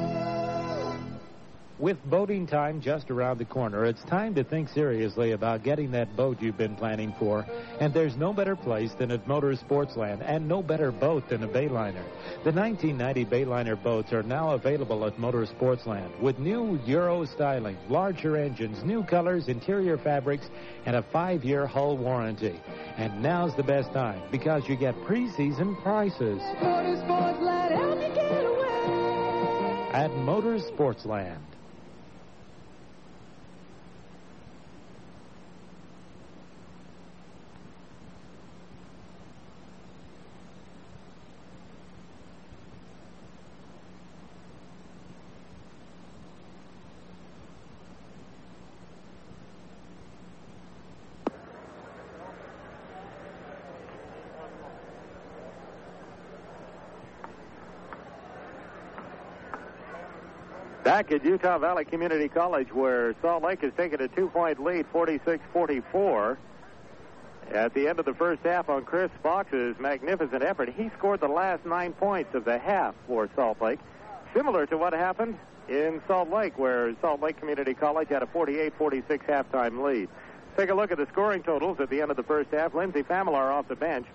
With boating time just around the corner, it's time to think seriously about getting that boat you've been planning for. And there's no better place than at Motorsportsland, and no better boat than a Bayliner. The 1990 Bayliner boats are now available at Motorsportsland with new Euro styling, larger engines, new colors, interior fabrics, and a 5-year hull warranty. And now's the best time because you get pre-season prices. Motorsportsland, help you get away. At Motorsportsland. Back at Utah Valley Community College, where Salt Lake has taken a 2-point lead, 46-44. At the end of the first half on Chris Fox's magnificent effort, he scored the last 9 points of the half for Salt Lake, similar to what happened in Salt Lake, where Salt Lake Community College had a 48-46 halftime lead. Take a look at the scoring totals at the end of the first half. Lindsey Familar off the bench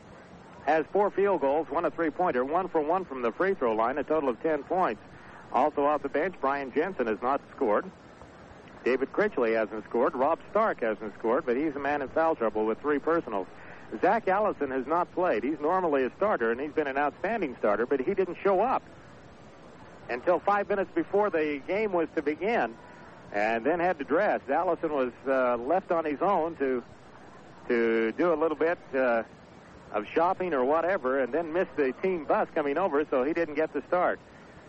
has 4 field goals, 1 a three-pointer, 1 for 1 from the free throw line, a total of 10 points. Also off the bench, Brian Jensen has not scored. David Critchley hasn't scored. Rob Stark hasn't scored, but he's a man in foul trouble with 3 personals. Zach Allison has not played. He's normally a starter, and he's been an outstanding starter, but he didn't show up until 5 minutes before the game was to begin, and then had to dress. Allison was left on his own to do a little bit of shopping or whatever, and then missed the team bus coming over, so he didn't get the start.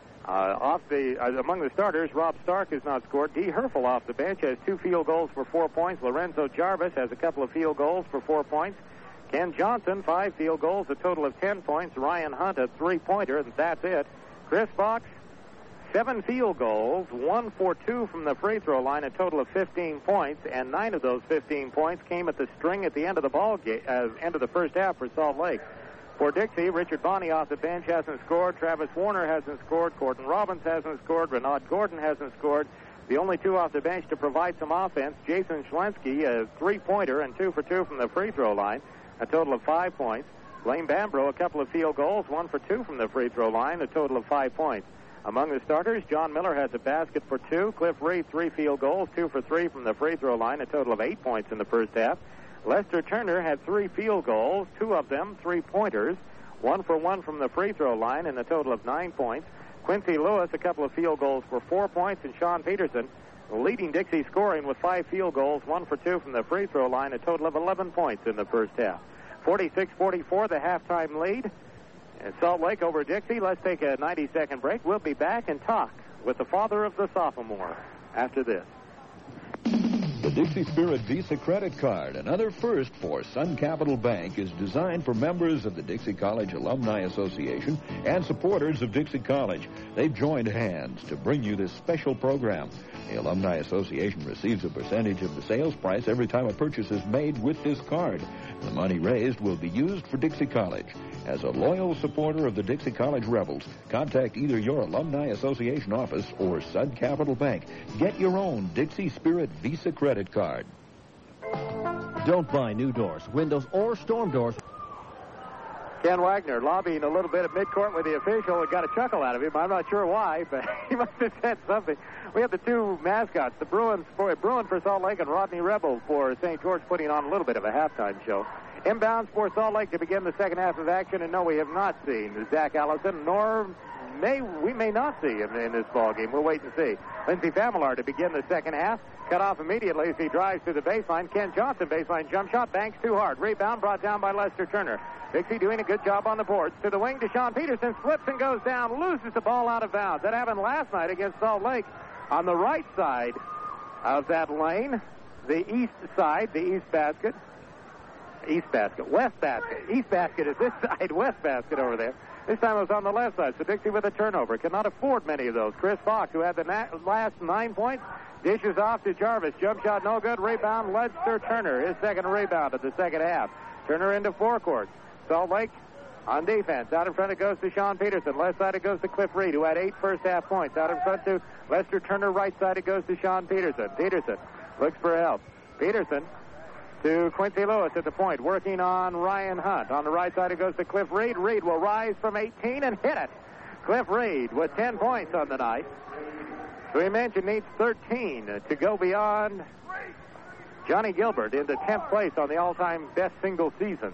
Among the starters, Rob Stark has not scored. Dee Herfel off the bench has 2 field goals for 4 points. Lorenzo Jarvis has a couple of field goals for 4 points. Ken Johnson, 5 field goals, a total of 10 points. Ryan Hunt, a 3-pointer, and that's it. Chris Fox, 7 field goals, 1 for 2 from the free throw line, a total of 15 points, and 9 of those 15 points came at the string at the end of the ball game, end of the first half for Salt Lake. For Dixie, Richard Bonney off the bench hasn't scored. Travis Warner hasn't scored. Gordon Robbins hasn't scored. Renaud Gordon hasn't scored. The only 2 off the bench to provide some offense, Jason Schlensky, a 3-pointer and 2 for 2 from the free throw line, a total of 5 points. Blaine Bambro, a couple of field goals, 1 for 2 from the free throw line, a total of 5 points. Among the starters, John Miller has a basket for 2. Cliff Reed, 3 field goals, 2 for 3 from the free throw line, a total of 8 points in the first half. Lester Turner had 3 field goals, 2 of them 3-pointers, 1 for 1 from the free throw line, and a total of 9 points. Quincy Lewis, a couple of field goals for 4 points, and Sean Peterson leading Dixie scoring with 5 field goals, 1 for 2 from the free throw line, a total of 11 points in the first half. 46-44, the halftime lead. And Salt Lake over Dixie. Let's take a 90-second break. We'll be back and talk with the father of the sophomore after this. The Dixie Spirit Visa credit card, another first for Sun Capital Bank, is designed for members of the Dixie College Alumni Association and supporters of Dixie College. They've joined hands to bring you this special program. The Alumni Association receives a percentage of the sales price every time a purchase is made with this card. The money raised will be used for Dixie College. As a loyal supporter of the Dixie College Rebels, contact either your Alumni Association office or Sun Capital Bank. Get your own Dixie Spirit Visa credit card. Don't buy new doors, windows, or storm doors. Ken Wagner lobbying a little bit at midcourt with the official and got a chuckle out of him. I'm not sure why, but he must have said something. We have the two mascots, the Bruin for Salt Lake and Rodney Rebel for St. George, putting on a little bit of a halftime show. Inbounds for Salt Lake to begin the second half of action, and no, we have not seen Zach Allison, nor we may not see him in this ball game. We'll wait and see. Lindsey Famillard to begin the second half. Cut off immediately as he drives to the baseline. Ken Johnson, baseline jump shot, banks too hard. Rebound brought down by Lester Turner. Dixie doing a good job on the boards. To the wing, Deshaun Peterson slips and goes down, loses the ball out of bounds. That happened last night against Salt Lake on the right side of that lane. The east side, the east basket. East basket, west basket. East basket is this side, west basket over there. This time it was on the left side, so Dixie with a turnover. Cannot afford many of those. Chris Fox, who had the last 9 points, dishes off to Jarvis. Jump shot no good. Rebound, Lester Turner. His second rebound of the second half. Turner into forecourt. Salt Lake on defense. Out in front it goes to Sean Peterson. Left side it goes to Cliff Reed, who had 8 first half points. Out in front to Lester Turner. Right side it goes to Sean Peterson. Peterson looks for help. Peterson to Quincy Lewis at the point, working on Ryan Hunt. On the right side, it goes to Cliff Reed. Reed will rise from 18 and hit it. Cliff Reed with 10 points on the night. So we mentioned needs 13 to go beyond Johnny Gilbert into 10th place on the all-time best single seasons.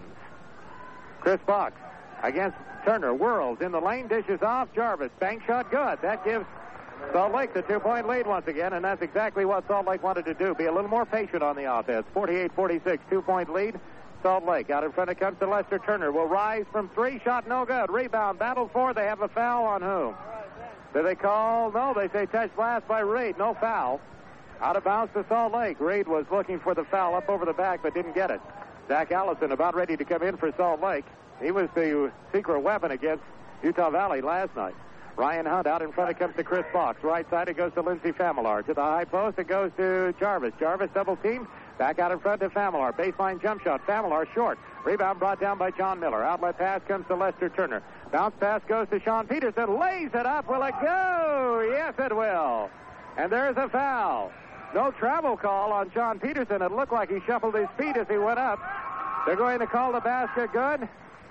Chris Fox against Turner. Whirls in the lane, dishes off. Jarvis, bank shot good. That gives Salt Lake the 2-point lead once again, and that's exactly what Salt Lake wanted to do. Be a little more patient on the offense. 48-46, 2-point lead. Salt Lake out in front. It comes to Lester Turner. Will rise from 3. Shot no good. Rebound. Battle for. They have a foul on whom? Do they call? No, they say touch last by Reed. No foul. Out of bounds to Salt Lake. Reed was looking for the foul up over the back, but didn't get it. Zach Allison about ready to come in for Salt Lake. He was the secret weapon against Utah Valley last night. Ryan Hunt out in front. It comes to Chris Fox. Right side, it goes to Lindsey Famillard. To the high post, it goes to Jarvis. Jarvis double teamed. Back out in front to Famillard. Baseline jump shot. Famillard short. Rebound brought down by John Miller. Outlet pass comes to Lester Turner. Bounce pass goes to Sean Peterson. Lays it up. Will it go? Yes, it will. And there's a foul. No travel call on Sean Peterson. It looked like he shuffled his feet as he went up. They're going to call the basket good.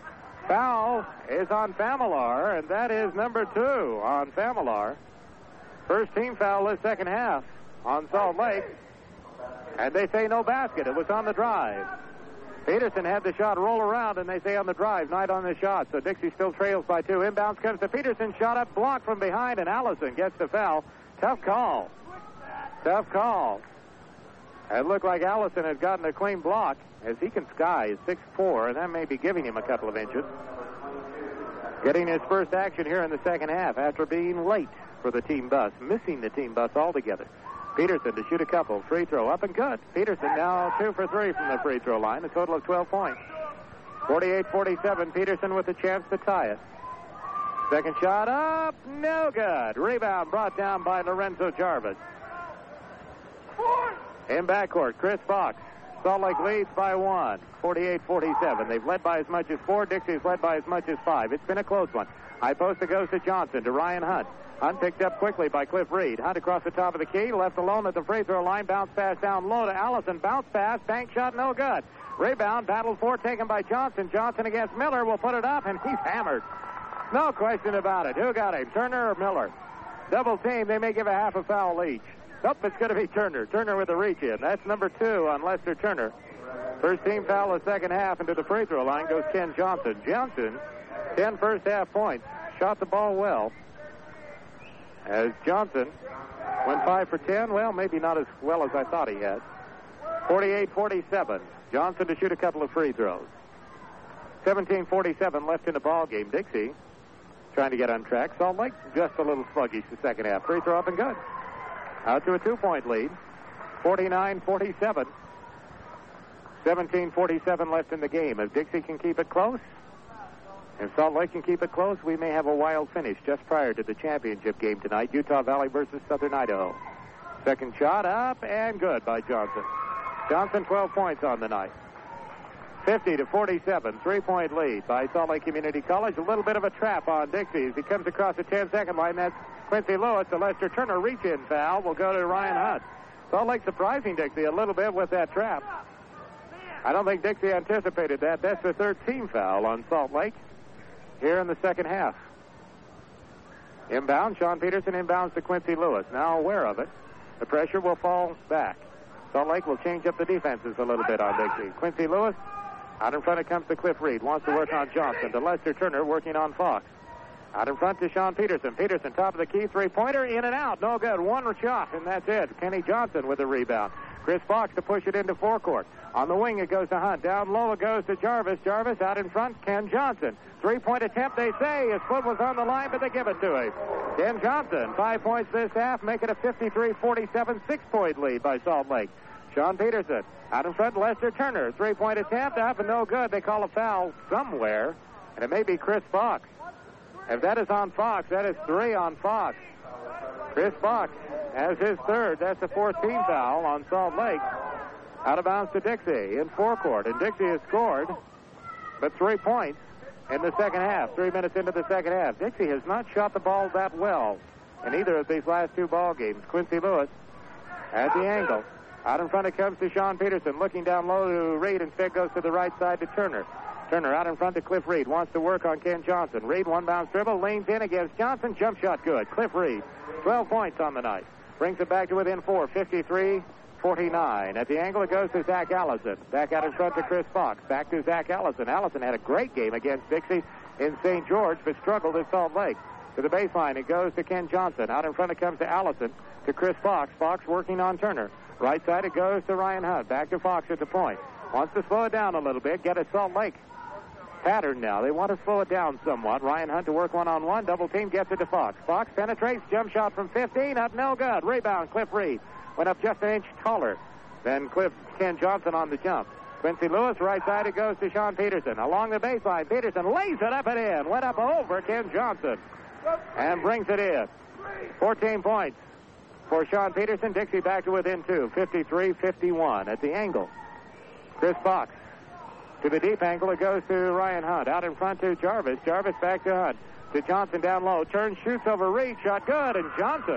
Foul is on Famillard, and that is number 2 on Famillard. First team foul this second half on Salt Lake. And they say no basket. It was on the drive. Peterson had the shot roll around, and they say on the drive, not on the shot. So Dixie still trails by 2. Inbounds comes to Peterson. Shot up, blocked from behind, and Allison gets the foul. Tough call. Tough call. It looked like Allison had gotten a clean block, as he can sky is 6'4", and that may be giving him a couple of inches. Getting his first action here in the second half after being late for the team bus, missing the team bus altogether. Peterson to shoot a couple. Free throw up and good. Peterson now 2 for 3 from the free throw line, a total of 12 points. 48-47, Peterson with a chance to tie it. Second shot up, no good. Rebound brought down by Lorenzo Jarvis. In backcourt, Chris Fox. Salt Lake leads by 1, 48-47. They've led by as much as 4. Dixie's led by as much as 5. It's been a close one. High post it goes to Johnson, to Ryan Hunt. Hunt picked up quickly by Cliff Reed. Hunt across the top of the key, left alone at the free throw line. Bounce pass down low to Allison. Bounce pass, bank shot, no good. Rebound, battle for, taken by Johnson. Johnson against Miller will put it up, and he's hammered. No question about it. Who got him, Turner or Miller? Double team, they may give a half a foul each. Nope, it's going to be Turner. Turner with the reach in. That's number 2 on Lester Turner. First team foul of the second half, into the free throw line goes Ken Johnson. Johnson, 10 first half points. Shot the ball well. as Johnson went 5 for 10. Well, maybe not as well as I thought he had. 48-47. Johnson to shoot a couple of free throws. 17:47 left in the ball game. Dixie trying to get on track. Salt Lake just a little sluggish the second half. Free throw up and good. Out to a 2-point lead. 49-47. 17:47 left in the game. If Dixie can keep it close, if Salt Lake can keep it close, we may have a wild finish just prior to the championship game tonight. Utah Valley versus Southern Idaho. Second shot up and good by Johnson. Johnson 12 points on the night. 50-47, 3-point lead by Salt Lake Community College. A little bit of a trap on Dixie as he comes across the 10-second line. That's Quincy Lewis. The Lester Turner reach-in foul will go to Ryan Hunt. Salt Lake surprising Dixie a little bit with that trap. I don't think Dixie anticipated that. That's the third team foul on Salt Lake here in the second half. Inbound, Sean Peterson inbounds to Quincy Lewis. Now aware of it. The pressure will fall back. Salt Lake will change up the defenses a little bit on Dixie. Quincy Lewis, out in front it comes to Cliff Reed. Wants to work on Johnson. To Lester Turner, working on Fox. Out in front to Sean Peterson. Peterson, top of the key, three-pointer, in and out. No good. One shot, and that's it. Kenny Johnson with the rebound. Chris Fox to push it into forecourt. On the wing, it goes to Hunt. Down low, it goes to Jarvis. Jarvis out in front, Ken Johnson. Three-point attempt, they say. His foot was on the line, but they give it to him. Ken Johnson, 5 points this half, make it a 53-47 6-point lead by Salt Lake. Sean Peterson out in front, Lester Turner. Three-point attempt, up and no good. They call a foul somewhere, and it may be Chris Fox. If that is on Fox, that is 3 on Fox. Chris Fox has his third. That's the fourth team foul on Salt Lake. Out of bounds to Dixie in forecourt. And Dixie has scored, but 3 points in the second half. 3 minutes into the second half. Dixie has not shot the ball that well in either of these last two ball games. Quincy Lewis at the angle. Out in front it comes to Sean Peterson. Looking down low to Reed. Instead goes to the right side to Turner. Turner out in front to Cliff Reed. Wants to work on Ken Johnson. Reed, one bounce dribble. Leans in against Johnson. Jump shot good. Cliff Reed. 12 points on the night. Brings it back to within 4. 53-49. At the angle it goes to Zach Allison. Back out in front to Chris Fox. Back to Zach Allison. Allison had a great game against Dixie in St. George, but struggled at Salt Lake. To the baseline it goes to Ken Johnson. Out in front it comes to Allison. To Chris Fox. Fox working on Turner. Right side it goes to Ryan Hunt. Back to Fox at the point. Wants to slow it down a little bit. Get a Salt Lake pattern now. They want to slow it down somewhat. Ryan Hunt to work one-on-one. Double team gets it to Fox. Fox penetrates. Jump shot from 15. Up no good. Rebound. Cliff Reed. Went up just an inch taller than Ken Johnson on the jump. Quincy Lewis, right side it goes to Sean Peterson. Along the baseline, Peterson lays it up and in. Went up over Ken Johnson and brings it in. 14 points for Sean Peterson. Dixie back to within 2. 53-51 at the angle. Chris Fox to the deep angle. It goes to Ryan Hunt. Out in front to Jarvis. Jarvis back to Hunt. To Johnson down low. Turns, shoots over Reed. Shot good. And Johnson.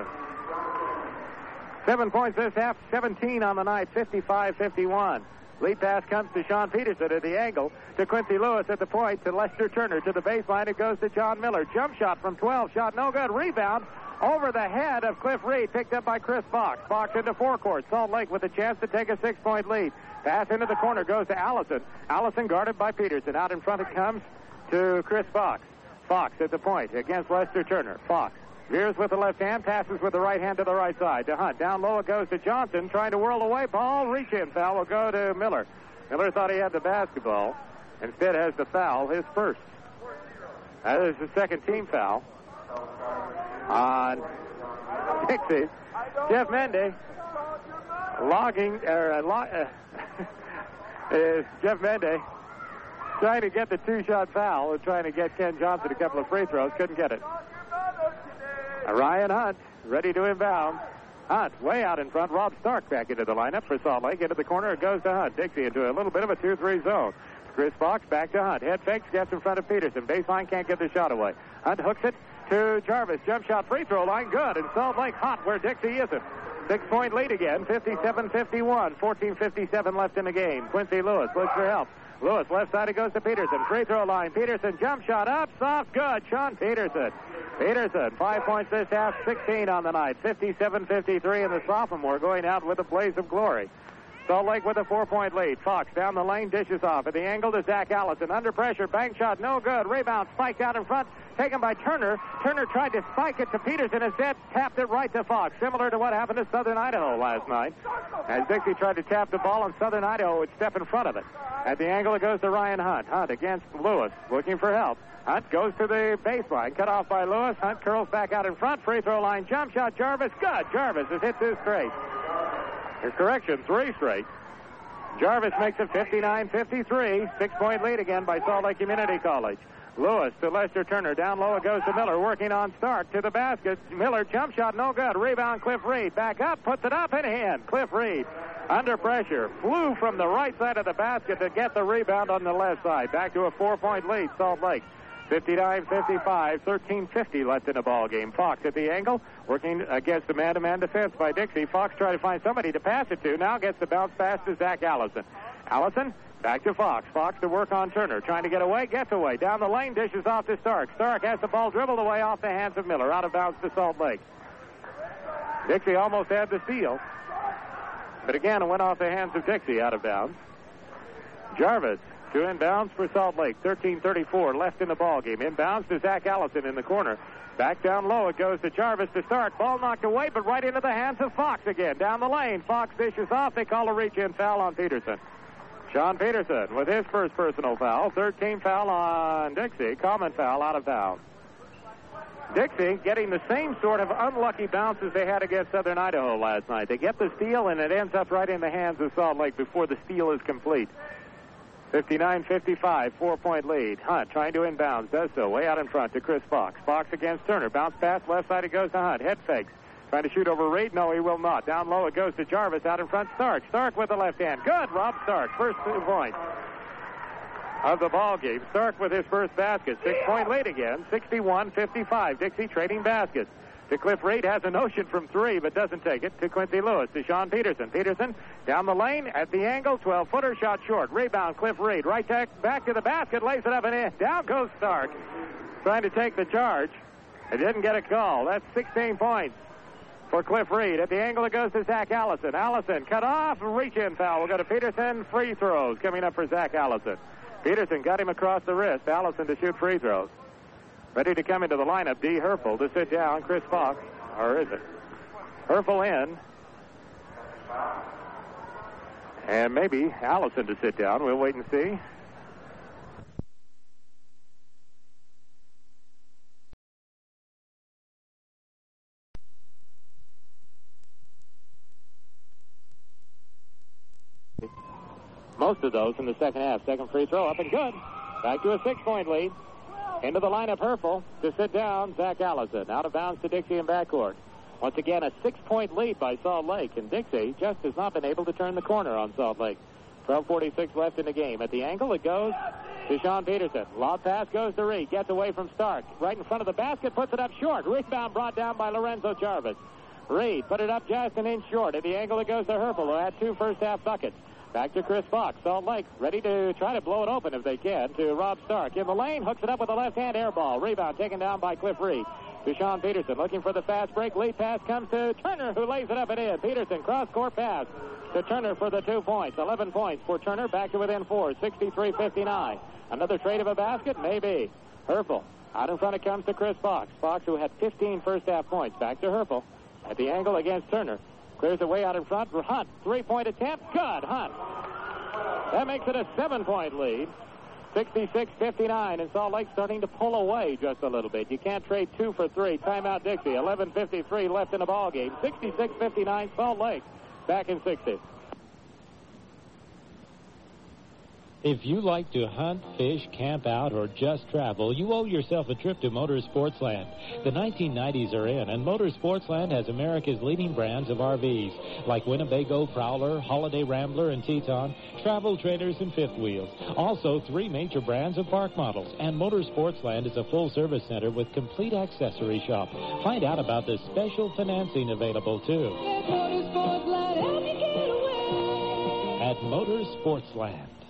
7 points this half. 17 on the night. 55-51. Lead pass comes to Sean Peterson at the angle. To Quincy Lewis at the point. To Lester Turner. To the baseline. It goes to John Miller. Jump shot from 12. Shot no good. Rebound over the head of Cliff Reed. Picked up by Chris Fox. Fox into forecourt. Salt Lake with a chance to take a 6-point lead. Pass into the corner goes to Allison. Allison guarded by Peterson. Out in front it comes to Chris Fox. Fox at the point against Lester Turner. Fox veers with the left hand, passes with the right hand to the right side. To Hunt. Down low it goes to Johnson, trying to whirl away. Ball, reach-in foul will go to Miller. Miller thought he had the basketball. Instead has the foul, his first. That is the second team foul on Dixie. Jeff Mendy is Jeff Mendy trying to get the two-shot foul and trying to get Ken Johnson a couple of free throws. Couldn't get it. Ryan Hunt ready to inbound. Hunt way out in front. Rob Stark back into the lineup for Salt Lake. Into the corner it goes to Hunt. Dixie into a little bit of a 2-3 zone. Chris Fox back to Hunt. Head fakes, gets in front of Peterson. Baseline can't get the shot away. Hunt hooks it to Jarvis. Jump shot free throw line good. And Salt Lake hot where Dixie isn't. 6-point lead again. 57-51. 14:57 left in the game. Quincy Lewis looks for help. Lewis left side it goes to Peterson. Free throw line. Peterson jump shot up. Soft good. Sean Peterson. Peterson 5 points this half. 16 on the night. 57-53 and the sophomore going out with a blaze of glory. Salt Lake with a 4-point lead. Fox down the lane, dishes off at the angle to Zach Allison. Under pressure, bank shot, no good. Rebound, spiked out in front, taken by Turner. Turner tried to spike it to Peterson. Instead, tapped it right to Fox, similar to what happened to Southern Idaho last night. As Dixie tried to tap the ball, and Southern Idaho would step in front of it. At the angle, it goes to Ryan Hunt. Hunt against Lewis, looking for help. Hunt goes to the baseline, cut off by Lewis. Hunt curls back out in front, free throw line, jump shot, Jarvis, good. Jarvis has hit 2 straight. His correction, 3 straight. Jarvis makes it 59-53. 6-point lead again by Salt Lake Community College. Lewis to Lester Turner. Down low it goes to Miller, working on Stark to the basket. Miller, jump shot, no good. Rebound, Cliff Reed. Back up, puts it up and in. Cliff Reed, under pressure, flew from the right side of the basket to get the rebound on the left side. Back to a 4-point lead, Salt Lake. 59-55, 13:50 left in the ball game. Fox at the angle, working against the man-to-man defense by Dixie. Fox trying to find somebody to pass it to. Now gets the bounce pass to Zach Allison. Allison back to Fox. Fox to work on Turner. Trying to get away, gets away. Down the lane, dishes off to Stark. Stark has the ball dribbled away off the hands of Miller. Out of bounds to Salt Lake. Dixie almost had the steal. But again, it went off the hands of Dixie, out of bounds. Jarvis to inbounds for Salt Lake. 13:34 left in the ball game. Inbounds to Zach Allison in the corner. Back down low, it goes to Jarvis to start. Ball knocked away, but right into the hands of Fox again. Down the lane, Fox dishes off. They call a reach-in foul on Peterson. Sean Peterson with his first personal foul. 13 foul on Dixie. Common foul, out of bounds. Dixie getting the same sort of unlucky bounces they had against Southern Idaho last night. They get the steal, and it ends up right in the hands of Salt Lake before the steal is complete. 59-55, 4-point lead. Hunt trying to inbounds, does so way out in front to Chris Fox. Fox against Turner. Bounce pass, left side it goes to Hunt. Head fakes. Trying to shoot over Reed. No, he will not. Down low it goes to Jarvis. Out in front, Stark. Stark with the left hand. Good, Rob Stark. First 2 points of the ball game. Stark with his first basket. 6-point lead again. 61-55. Dixie trading baskets. To Cliff Reed, has a notion from 3, but doesn't take it. To Quincy Lewis, to Sean Peterson. Peterson down the lane at the angle, 12-footer, shot short. Rebound, Cliff Reed. Right back to the basket, lays it up and in. Down goes Stark, trying to take the charge. It didn't get a call. That's 16 points for Cliff Reed. At the angle, it goes to Zach Allison. Allison cut off, reach-in foul. We'll go to Peterson. Free throws coming up for Zach Allison. Peterson got him across the wrist. Allison to shoot free throws. Ready to come into the lineup, D. Herfel to sit down. Chris Fox, or is it? Herfel in. And maybe Allison to sit down. We'll wait and see. Most of those in the second half. Second free throw up and good. Back to a 6-point lead. Into the lineup, Herfel to sit down, Zach Allison. Out of bounds to Dixie in backcourt. Once again, a 6-point lead by Salt Lake, and Dixie just has not been able to turn the corner on Salt Lake. 12:46 left in the game. At the angle, it goes to Sean Peterson. Lob pass goes to Reed. Gets away from Stark. Right in front of the basket, puts it up short. Rebound brought down by Lorenzo Jarvis. Reed put it up just an inch short. At the angle, it goes to Herfel, who had 2 first-half buckets. Back to Chris Fox. Salt Lake ready to try to blow it open if they can to Rob Stark. In the lane, hooks it up with a left-hand air ball. Rebound taken down by Cliff Reed. To Sean Peterson, looking for the fast break. Lead pass comes to Turner, who lays it up and in. Peterson, cross-court pass to Turner for the 2 points. 11 points for Turner, back to within 4, 63-59. Another trade of a basket? Maybe. Herfel. Out in front it comes to Chris Fox. Fox, who had 15 first-half points. Back to Herfel. At the angle against Turner. Clears it way out in front for Hunt. 3-point attempt. Good, Hunt. That makes it a 7-point lead. 66-59, and Salt Lake starting to pull away just a little bit. You can't trade 2 for 3. Timeout Dixie. 11:53 left in the ball game. 66-59, Salt Lake back in 60. If you like to hunt, fish, camp out, or just travel, you owe yourself a trip to Motorsportsland. The 1990s are in, and Motorsportsland has America's leading brands of RVs, like Winnebago, Prowler, Holiday Rambler, and Teton, travel trailers, and fifth wheels. Also, 3 major brands of park models, and Motorsportsland is a full-service center with complete accessory shop. Find out about the special financing available, too. At Motorsportsland.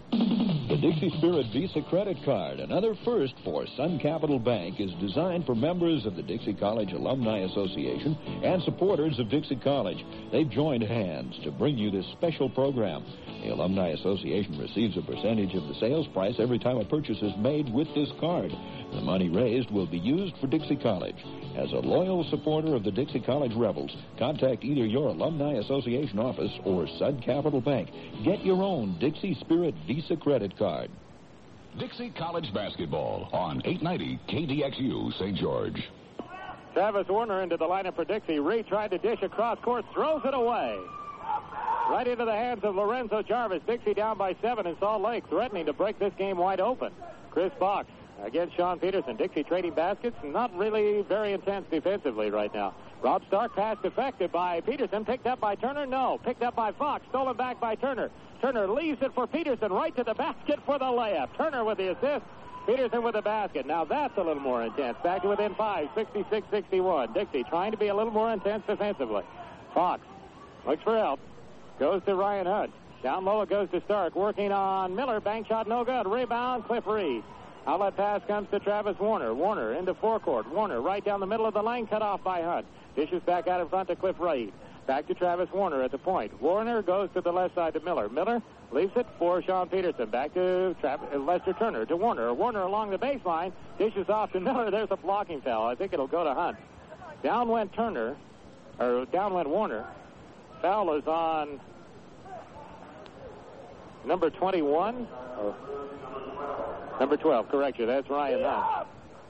The Dixie Spirit Visa credit card, another first for Sun Capital Bank, is designed for members of the Dixie College Alumni Association and supporters of Dixie College. They've joined hands to bring you this special program. The Alumni Association receives a percentage of the sales price every time a purchase is made with this card. The money raised will be used for Dixie College. As a loyal supporter of the Dixie College Rebels, contact either your Alumni Association office or Sun Capital Bank. Get your own Dixie Spirit Visa credit card. Dixie College basketball on 890 KDXU St. George. Travis Warner into the lineup for Dixie. Reed tried to dish across court, throws it away. Right into the hands of Lorenzo Jarvis. Dixie down by 7 in Salt Lake, threatening to break this game wide open. Chris Fox against Sean Peterson. Dixie trading baskets, not really very intense defensively right now. Rob Stark pass defected by Peterson. Picked up by Turner? No. Picked up by Fox. Stolen back by Turner. Turner leaves it for Peterson right to the basket for the layup. Turner with the assist. Peterson with the basket. Now that's a little more intense. Back to within 5, 66-61. Dixie trying to be a little more intense defensively. Fox looks for help. Goes to Ryan Hunt. Down low it goes to Stark. Working on Miller. Bank shot no good. Rebound Cliff Reed. Outlet pass comes to Travis Warner. Warner into forecourt. Warner right down the middle of the lane. Cut off by Hunt. Dishes back out in front to Cliff Reed. Back to Travis Warner at the point. Warner goes to the left side to Miller. Miller leaves it for Sean Peterson. Back to Lester Turner to Warner. Warner along the baseline. Dishes off to Miller. There's a blocking foul. I think it'll go to Hunt. Down went Warner. Foul is on number 21. Number 12, correct you. That's Ryan Hunt.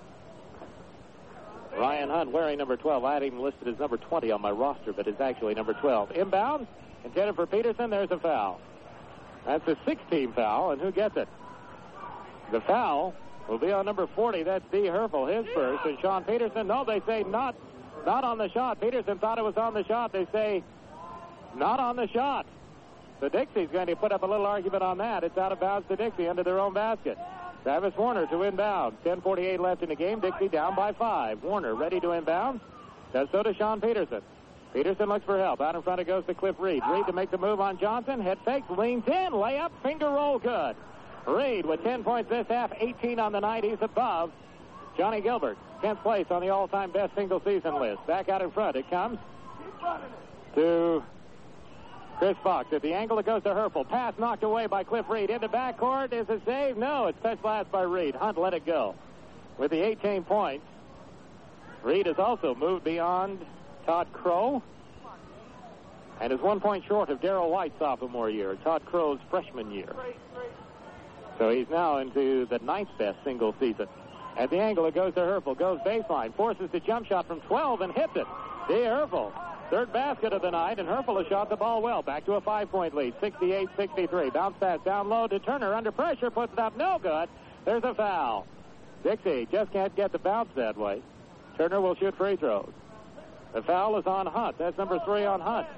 Ryan Hunt wearing number 12. I had him listed as number 20 on my roster, but it's actually number 12. Inbound, intended for Peterson. There's a foul. That's a 6-team foul, and who gets it? The foul will be on number 40. That's D. Herfel, his first. And Sean Peterson, no, they say not on the shot. Peterson thought it was on the shot. They say not on the shot. So Dixie's going to put up a little argument on that. It's out of bounds to Dixie under their own basket. Travis Warner to inbound. 10:48 left in the game. Dixie down by 5. Warner ready to inbound. Does so to Sean Peterson. Peterson looks for help. Out in front it goes to Cliff Reed. Reed to make the move on Johnson. Head fakes, leans in, layup, finger roll good. Reed with 10 points this half, 18 on the night. He's above Johnny Gilbert. 10th place on the all-time best single season list. Back out in front it comes to Chris Fox. At the angle, it goes to Herfel. Pass knocked away by Cliff Reed. Into backcourt. Is it saved? No, it's touched last by Reed. Hunt let it go. With the 18 points, Reed has also moved beyond Todd Crow and is 1 point short of Darrell White's sophomore year, Todd Crow's freshman year. So he's now into the 9th best single season. At the angle, it goes to Herfel. Goes baseline. Forces the jump shot from 12 and hits it. D. Herfel. Third basket of the night, and Herfel has shot the ball well. Back to a 5-point lead, 68-63. Bounce pass down low to Turner. Under pressure, puts it up. No good. There's a foul. Dixie just can't get the bounce that way. Turner will shoot free throws. The foul is on Hunt. That's number 3 on Hunt.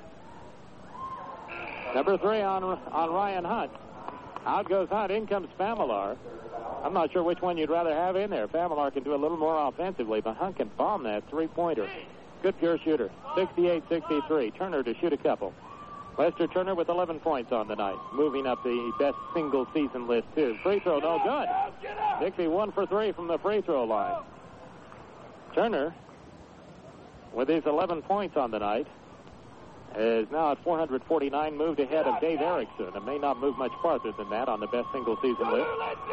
Number 3 on Ryan Hunt. Out goes Hunt. In comes Familar. I'm not sure which one you'd rather have in there. Familar can do a little more offensively, but Hunt can bomb that three-pointer. Good pure shooter. 68-63. Turner to shoot a couple. Lester Turner with 11 points on the night. Moving up the best single season list, too. Free throw, no good. Dixie 1 for 3 from the free throw line. Turner, with his 11 points on the night, is now at 449, moved ahead of Dave Erickson, and may not move much farther than that on the best single season list.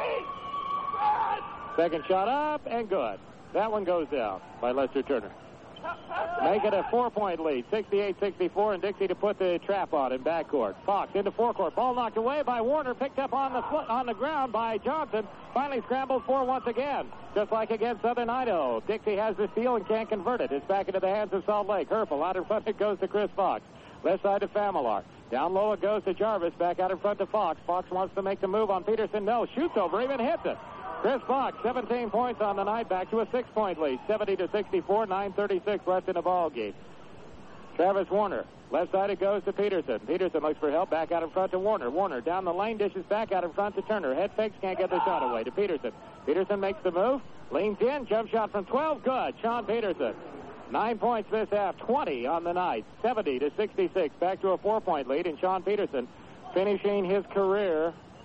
Second shot up, and good. That one goes down by Lester Turner. Make it a 4-point lead, 68-64, and Dixie to put the trap on in backcourt. Fox into forecourt. Ball knocked away by Warner, picked up on the ground by Johnson. Finally scrambled for once again, just like against Southern Idaho. Dixie has the steal and can't convert it. It's back into the hands of Salt Lake. Herfel out in front. It goes to Chris Fox. Left side to Familar. Down low it goes to Jarvis. Back out in front to Fox. Fox wants to make the move on Peterson. No, shoots over, even hits it. Chris Fox, 17 points on the night, back to a 6-point lead, 70-64, 9:36 left in the ball game. Travis Warner, left side it goes to Peterson. Peterson looks for help, back out in front to Warner. Warner down the lane, dishes back out in front to Turner. Head fakes, can't get the shot away to Peterson. Peterson makes the move, leans in, jump shot from 12, good. Sean Peterson, 9 points this half, 20 on the night, 70-66, back to a 4-point lead, and Sean Peterson finishing his career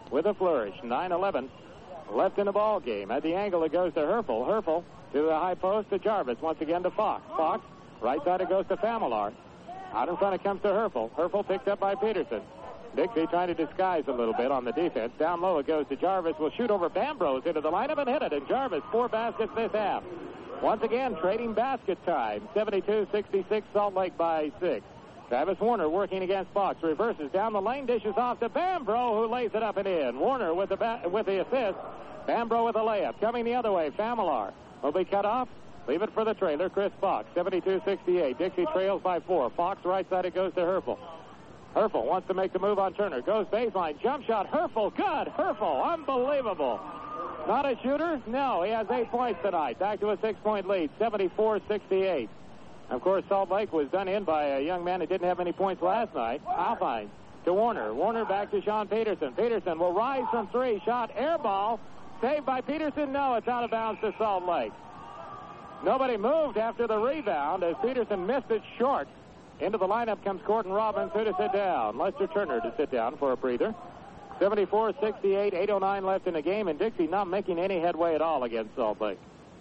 with a flourish. 9-11 left in the ball game. At the angle, it goes to Herfel. Herfel to the high post to Jarvis. Once again to Fox. Fox, right side, it goes to Famillard. Out in front, it comes to Herfel. Herfel picked up by Peterson. Dixie trying to disguise a little bit on the defense. Down low, it goes to Jarvis. Will shoot over Bambrose into the lineup and hit it. And Jarvis, 4 baskets this half. Once again, trading basket time. 72-66, Salt Lake by 6. Travis Warner working against Fox. Reverses down the lane, dishes off to Bambro, who lays it up and in. Warner with the assist. Bambro with a layup. Coming the other way, Famillard will be cut off. Leave it for the trailer, Chris Fox. 72-68. Dixie trails by 4. Fox right side, it goes to Herfel. Herfel wants to make the move on Turner. Goes baseline. Jump shot. Herfel. Good. Herfel. Unbelievable. Not a shooter? No. He has 8 points tonight. Back to a 6-point lead. 74-68. Of course, Salt Lake was done in by a young man who didn't have any points last night. Alpine to Warner. Warner back to Sean Peterson. Peterson will rise from 3. Shot. Air ball. Saved by Peterson. No, it's out of bounds to Salt Lake. Nobody moved after the rebound as Peterson missed it short. Into the lineup comes Gordon Robbins, who to sit down. Lester Turner to sit down for a breather. 74-68, 8:09 left in the game, and Dixie not making any headway at all against Salt Lake.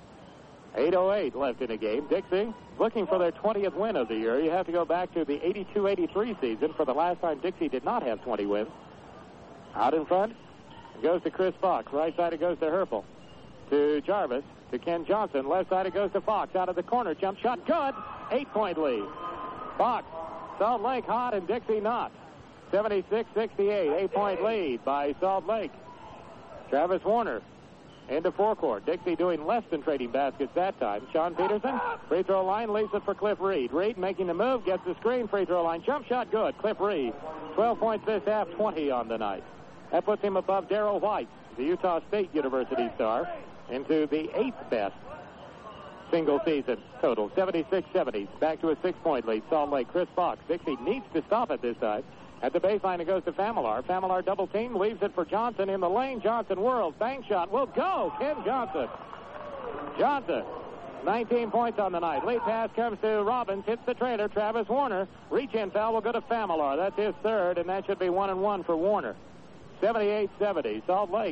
8:08 left in the game. Dixie looking for their 20th win of the year. You have to go back to the 82-83 season for the last time Dixie did not have 20 wins. Out in front, it goes to Chris Fox. Right side, it goes to Herfel. To Jarvis, to Ken Johnson. Left side, it goes to Fox. Out of the corner, jump shot, good. 8-point lead. Fox, Salt Lake hot and Dixie not. 76-68, 8-point lead by Salt Lake. Travis Warner into forecourt. Dixie doing less than trading baskets that time. Sean Peterson, free throw line, leaves it for Cliff Reed. Reed making the move, gets the screen, free throw line. Jump shot, good. Cliff Reed, 12 points this half, 20 on the night. That puts him above Darrell White, the Utah State University star, into the 8th best single season total. 76-70. Back to a 6-point lead. Salt Lake. Chris Fox. Dixie needs to stop it this time. At the baseline, it goes to Famillard. Famillard double team, leaves it for Johnson in the lane. Johnson whirls. Bang shot. Will go. Ken Johnson. Johnson. 19 points on the night. Lead pass comes to Robbins. Hits the trailer. Travis Warner. Reach-in foul will go to Famillard. That's his 3rd, and that should be 1-1 for Warner. 78-70. Salt Lake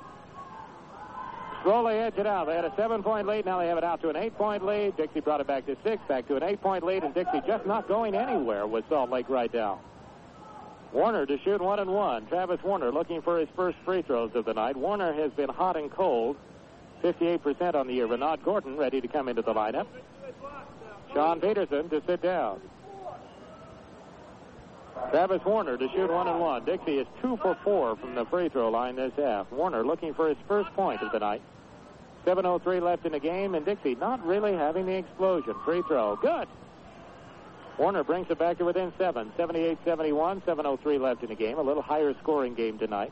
slowly edge it out. They had a 7-point lead. Now they have it out to an 8-point lead. Dixie brought it back to 6, back to an 8-point lead, and Dixie just not going anywhere with Salt Lake right now. Warner to shoot 1-1. Travis Warner looking for his first free throws of the night. Warner has been hot and cold. 58% on the year. Renard Gordon ready to come into the lineup. Sean Peterson to sit down. Travis Warner to shoot 1-1. Dixie is 2 for 4 from the free throw line this half. Warner looking for his first point of the night. 7:03 left in the game, and Dixie not really having the explosion. Free throw. Good. Warner brings it back to within 7. 78-71. 7:03 left in the game. A little higher scoring game tonight.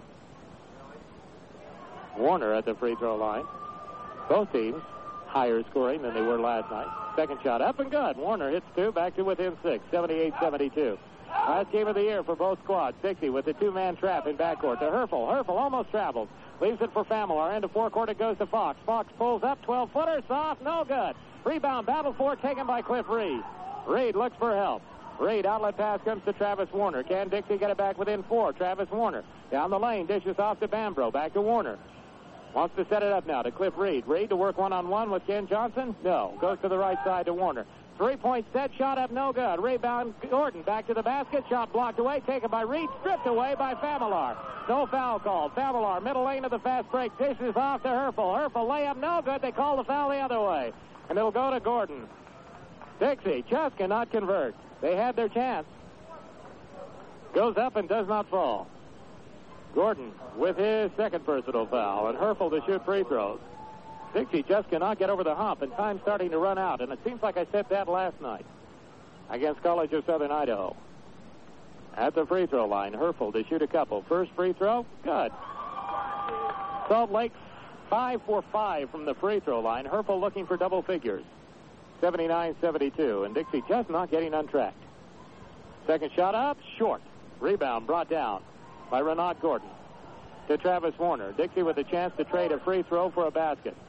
Warner at the free throw line. Both teams higher scoring than they were last night. Second shot up and good. Warner hits 2. Back to within 6. 78-72. Last game of the year for both squads. Dixie with the 2-man trap in backcourt to Herfel. Herfel almost travels. Leaves it for Famillard. Into forecourt it goes to Fox. Fox pulls up. 12-footer. Soft. No good. Rebound. Battle for it. Taken by Cliff Reed. Reed looks for help. Reed, outlet pass comes to Travis Warner. Can Dixie get it back within 4? Travis Warner. Down the lane. Dishes off to Bambro. Back to Warner. Wants to set it up now to Cliff Reed. Reed to work one-on-one with Ken Johnson. No. Goes to the right side to Warner. 3-point set, shot up, no good. Rebound, Gordon back to the basket. Shot blocked away, taken by Reed, stripped away by Famillard. No foul called. Famillard, middle lane of the fast break, dishes off to Herfel. Herfel layup, no good. They call the foul the other way, and it'll go to Gordon. Dixie just cannot convert. They had their chance. Goes up and does not fall. Gordon with his second personal foul, and Herfel to shoot free throws. Dixie just cannot get over the hump, and time's starting to run out. And it seems like I said that last night against College of Southern Idaho. At the free throw line, Herfel to shoot a couple. First free throw, good. Salt Lake 5 for 5 from the free throw line. Herfel looking for double figures. 79-72, and Dixie just not getting untracked. Second shot up, short. Rebound brought down by Renard Gordon to Travis Warner. Dixie with a chance to trade a free throw for a basket.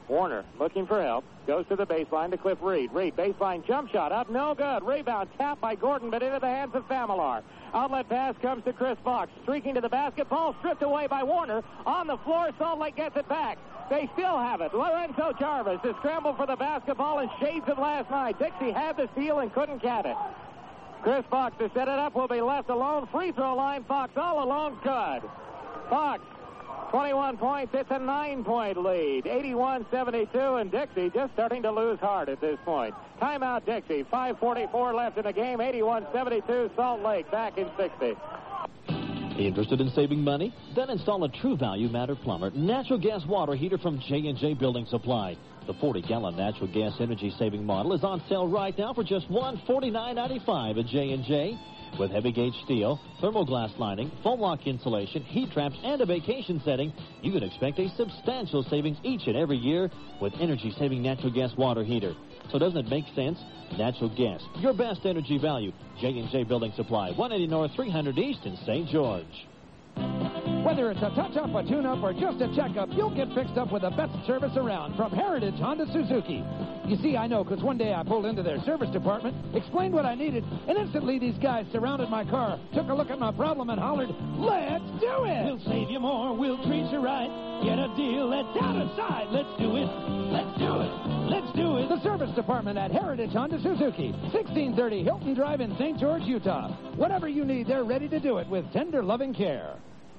Warner looking for help. Goes to the baseline to Cliff Reed. Reed, baseline jump shot up. No good. Rebound tapped by Gordon, but into the hands of Familar. Outlet pass comes to Chris Fox. Streaking to the basket. Ball stripped away by Warner. On the floor, Salt Lake gets it back. They still have it. Lorenzo Jarvis is scrambled for the basketball in shades of last night. Dixie had the steal and couldn't get it. Chris Fox to set it up will be left alone. Free throw line. Fox all alone. Good. Fox, 21 points. It's a 9-point lead. 81-72, and Dixie just starting to lose heart at this point. Timeout, Dixie. 5:44 left in the game. 81-72. Salt Lake back in 60. Interested in saving money? Then install a True Value Matter Plumber natural gas water heater from J&J Building Supply. The 40-gallon natural gas energy-saving model is on sale right now for just $149.95 at J&J. With heavy gauge steel, thermoglass lining, foam lock insulation, heat traps, and a vacation setting, you can expect a substantial savings each and every year with energy-saving natural gas water heater. So doesn't it make sense? Natural gas, your best energy value. J&J Building Supply, 180 North, 300 East in St. George. Whether it's a touch-up, a tune-up, or just a checkup, you'll get fixed up with the best service around from Heritage Honda Suzuki. You see, I know, because one day I pulled into their service department, explained what I needed, and instantly these guys surrounded my car, took a look at my problem, and hollered, "Let's do it!" We'll save you more, we'll treat you right. Get a deal that's out of sight. Let's do it. Let's do it. Let's do it. The service department at Heritage Honda Suzuki, 1630 Hilton Drive in St. George, Utah. Whatever you need, they're ready to do it with tender, loving care.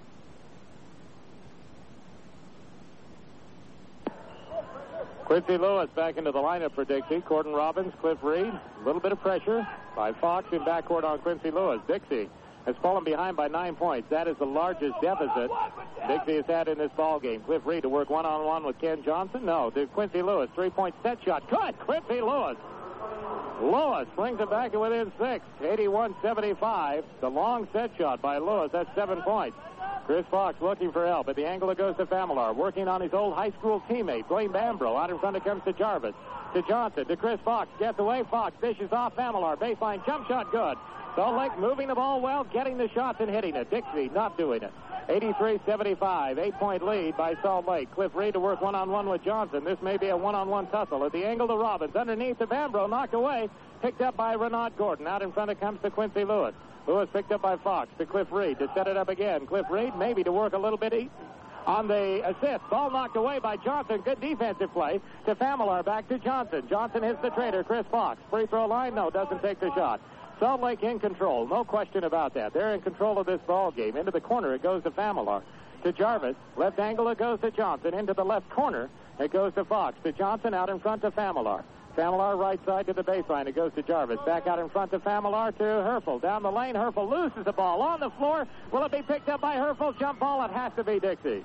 Quincy Lewis back into the lineup for Dixie. Cordon Robbins, Cliff Reed. A little bit of pressure by Fox in backcourt on Quincy Lewis. Dixie has fallen behind by 9 points. That is the largest deficit Dixie has had in this ball game. Cliff Reed to work one-on-one with Ken Johnson. No, to Quincy Lewis. 3-point set shot. Good. Quincy Lewis. Lewis brings it back to within 6. 81-75. The long set shot by Lewis. That's 7 points. Chris Fox looking for help. At the angle it goes to Familar. Working on his old high school teammate, Blaine Bambro. Out in front it comes to Jarvis. To Johnson. To Chris Fox. Gets away. Fox dishes off Familar. Baseline jump shot. Good. Salt Lake moving the ball well, getting the shots and hitting it. Dixie not doing it. 83-75. 8-point lead by Salt Lake. Cliff Reed to work one-on-one with Johnson. This may be a one-on-one tussle. At the angle to Robbins. Underneath to Bambro. Knocked away. Picked up by Renaud Gordon. Out in front it comes to Quincy Lewis. Lewis picked up by Fox to Cliff Reed to set it up again. Cliff Reed maybe to work a little bit on the assist. Ball knocked away by Johnson. Good defensive play to Familar. Back to Johnson. Johnson hits the traitor, Chris Fox. Free throw line? No, doesn't take the shot. Salt Lake in control. No question about that. They're in control of this ball game. Into the corner it goes to Familar. To Jarvis. Left angle it goes to Johnson. Into the left corner it goes to Fox. To Johnson out in front to Familar. Familar right side to the baseline. It goes to Jarvis. Back out in front to Familar to Herfel. Down the lane, Herfel loses the ball. On the floor, will it be picked up by Herfel? Jump ball, it has to be Dixie.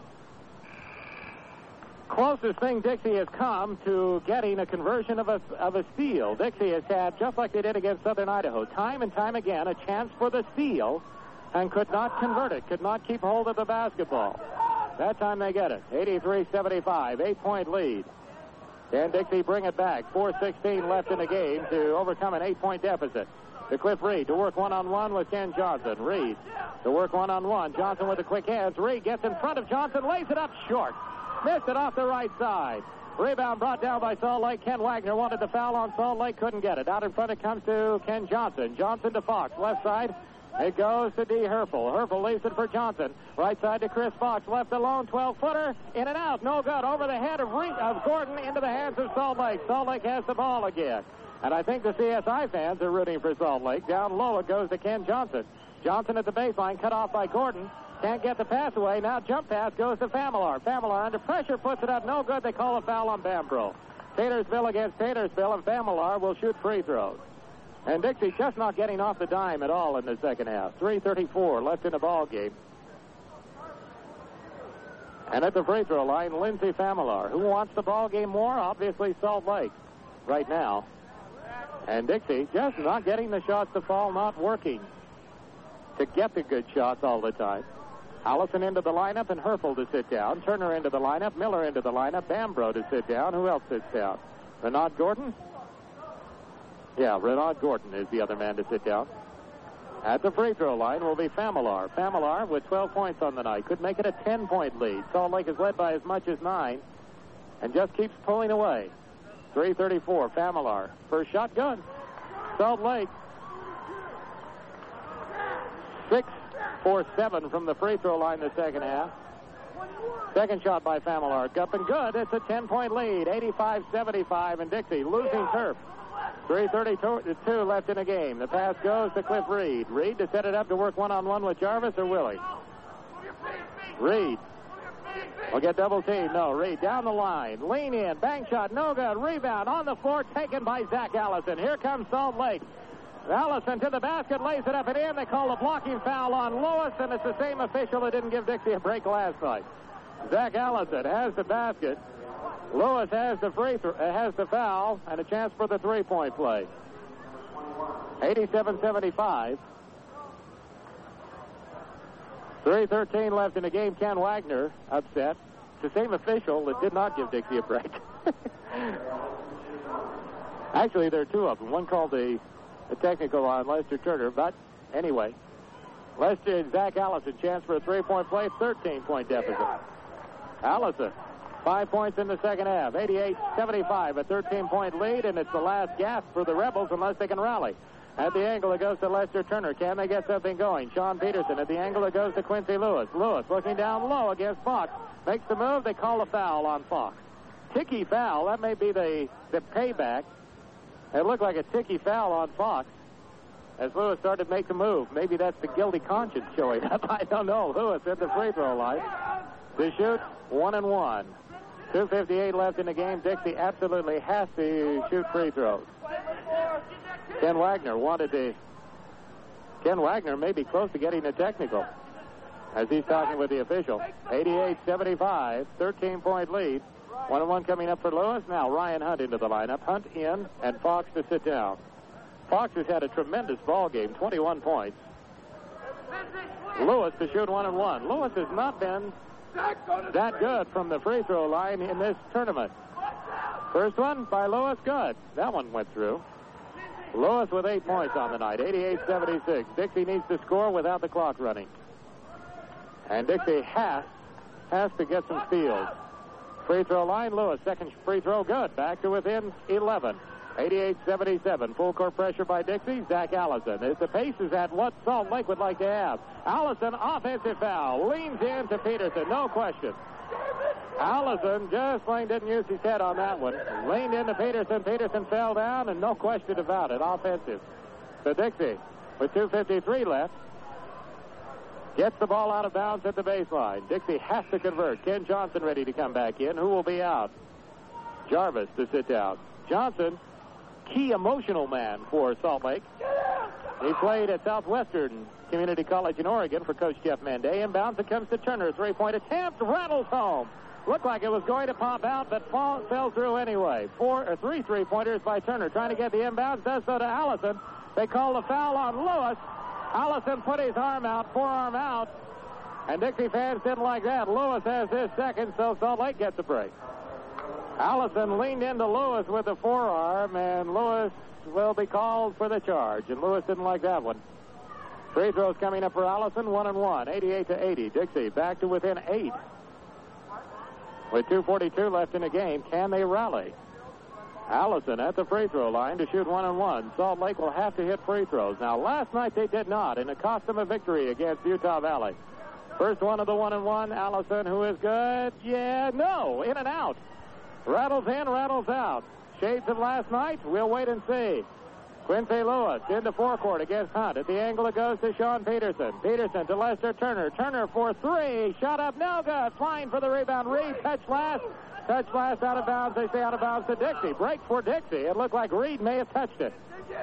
Closest thing Dixie has come to getting a conversion of a steal. Dixie has had, just like they did against Southern Idaho, time and time again, a chance for the steal and could not convert it, could not keep hold of the basketball. That time they get it. 83-75, 8-point lead. Can Dixie bring it back? 4:16 left in the game to overcome an 8-point deficit. To Cliff Reed to work one-on-one with Ken Johnson. Reed to work one-on-one. Johnson with the quick hands. Reed gets in front of Johnson, lays it up short. Missed it off the right side. Rebound brought down by Salt Lake. Ken Wagner wanted the foul on Salt Lake, couldn't get it. Out in front it comes to Ken Johnson. Johnson to Fox, left side. It goes to D. Herfel. Herfel leaves it for Johnson. Right side to Chris Fox. Left alone, 12-footer. In and out. No good. Over the head of Gordon into the hands of Salt Lake. Salt Lake has the ball again. And I think the CSI fans are rooting for Salt Lake. Down low it goes to Ken Johnson. Johnson at the baseline, cut off by Gordon. Can't get the pass away. Now jump pass goes to Familar. Familar under pressure puts it up. No good. They call a foul on Bambro. Taylorsville against Taylorsville, and Familar will shoot free throws. And Dixie just not getting off the dime at all in the second half. 3:34 left in the ball game. And at the free throw line, Lindsey Familar. Who wants the ball game more? Obviously Salt Lake right now. And Dixie just not getting the shots to fall, not working to get the good shots all the time. Allison into the lineup and Herfel to sit down. Turner into the lineup. Miller into the lineup. Bambro to sit down. Who else sits down? Renaud Gordon? Yeah, Renaud Gordon is the other man to sit down. At the free throw line will be Familar. Familar with 12 points on the night. Could make it a 10-point lead. Salt Lake is led by as much as 9. and just keeps pulling away. 3:34, Familar. First shot, good. Salt Lake 6 for 7 from the free throw line the second half. Second shot by Familar. Up and good. It's a 10-point lead. 85-75, and Dixie losing turf. 3:32 left in the game. The pass goes to Cliff Reed. Reed to set it up to work one-on-one with Jarvis or Willie. Reed will get double teamed. No, Reed down the line. Lean in. Bang shot. No good. Rebound on the floor taken by Zach Allison. Here comes Salt Lake. Allison to the basket, lays it up and in. They call a blocking foul on Lewis, and it's the same official that didn't give Dixie a break last night. Zach Allison has the basket. Lewis has the has the foul and a chance for the three-point play. 87-75. 3:13 left in the game. Ken Wagner upset. It's the same official that did not give Dixie a break. Actually, there are two of them. One called the technical on Lester Turner, but anyway, Lester and Zach Allison chance for a three-point play. 13-point deficit. Allison, 5 points in the second half. 88-75, a 13-point lead, and it's the last gasp for the Rebels unless they can rally. At the angle, it goes to Lester Turner. Can they get something going? Sean Peterson. At the angle, it goes to Quincy Lewis. Lewis looking down low against Fox. Makes the move. They call a foul on Fox. Ticky foul. That may be the payback. It looked like a ticky foul on Fox as Lewis started to make the move. Maybe that's the guilty conscience showing up. I don't know. Lewis at the free throw line to shoot 1-1. 2:58 left in the game. Dixie absolutely has to shoot free throws. Ken Wagner may be close to getting a technical as he's talking with the official. 88-75, 13-point lead. 1-1 coming up for Lewis. Now Ryan Hunt into the lineup. Hunt in and Fox to sit down. Fox has had a tremendous ball game, 21 points. Lewis to shoot 1-1. Lewis has not been that good from the free throw line in this tournament. First one by Lewis, good. That one went through. Lewis with 8 points on the night, 88-76. Dixie needs to score without the clock running. And Dixie has to get some steals. Free throw line, Lewis, second free throw, good. Back to within 11. 88-77. Full court pressure by Dixie. Zach Allison. As the pace is at what Salt Lake would like to have. Allison, offensive foul. Leans in to Peterson. No question. Allison just plain didn't use his head on that one. Leaned into Peterson. Peterson fell down, and no question about it. Offensive. So Dixie, with 2:53 left, gets the ball out of bounds at the baseline. Dixie has to convert. Ken Johnson ready to come back in. Who will be out? Jarvis to sit down. Johnson, key emotional man for Salt Lake. He played at Southwestern Community College in Oregon for Coach Jeff Mende. Inbounds, it comes to Turner. Three-point attempt, rattles home. Looked like it was going to pop out, but fell through anyway. 3 3-pointers by Turner. Trying to get the inbounds, does so to Allison. They call the foul on Lewis. Allison put his arm out, forearm out, and Dixie fans didn't like that. Lewis has his second, so Salt Lake gets a break. Allison leaned into Lewis with the forearm, and Lewis will be called for the charge, and Lewis didn't like that one. Free throws coming up for Allison, 1-1, 88-80. Dixie back to within 8. With 2:42 left in the game, can they rally? Allison at the free throw line to shoot 1-1. Salt Lake will have to hit free throws. Now, last night they did not, and it cost them a victory against Utah Valley. First one of the 1-1, Allison, who is good. Yeah, no, in and out. Rattles in, rattles out. Shades of last night, we'll wait and see. Quincy Lewis into forecourt against Hunt. At the angle, it goes to Sean Peterson. Peterson to Lester Turner. Turner for 3. Shot up, no good. Flying for the rebound. Reed, touch last. Touch last out of bounds. They say out of bounds to Dixie. Break for Dixie. It looked like Reed may have touched it.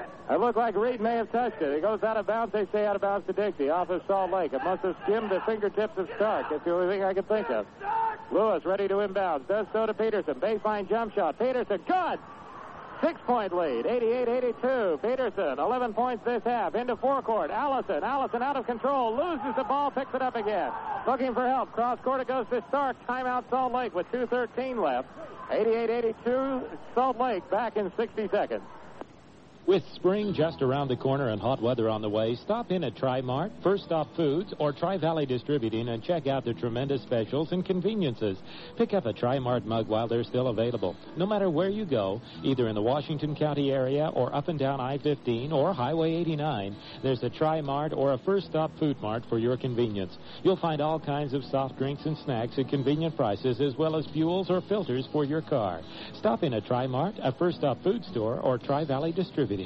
It goes out of bounds. They say out of bounds to Dixie. Off of Salt Lake. It must have skimmed the fingertips of Stark. That's the only thing I can think of. Lewis ready to inbound. Does so to Peterson. Baseline jump shot. Peterson, good. 6-point lead, 88-82. Peterson, 11 points this half. Into forecourt. Allison out of control. Loses the ball, picks it up again. Looking for help. Cross court, it goes to Stark. Timeout Salt Lake with 2:13 left. 88-82. Salt Lake back in 60 seconds. With spring just around the corner and hot weather on the way, stop in at Tri-Mart, First Stop Foods, or Tri-Valley Distributing and check out the tremendous specials and conveniences. Pick up a Tri-Mart mug while they're still available. No matter where you go, either in the Washington County area or up and down I-15 or Highway 89, there's a Tri-Mart or a First Stop Food Mart for your convenience. You'll find all kinds of soft drinks and snacks at convenient prices, as well as fuels or filters for your car. Stop in at Tri-Mart, a First Stop Food Store, or Tri-Valley Distributing.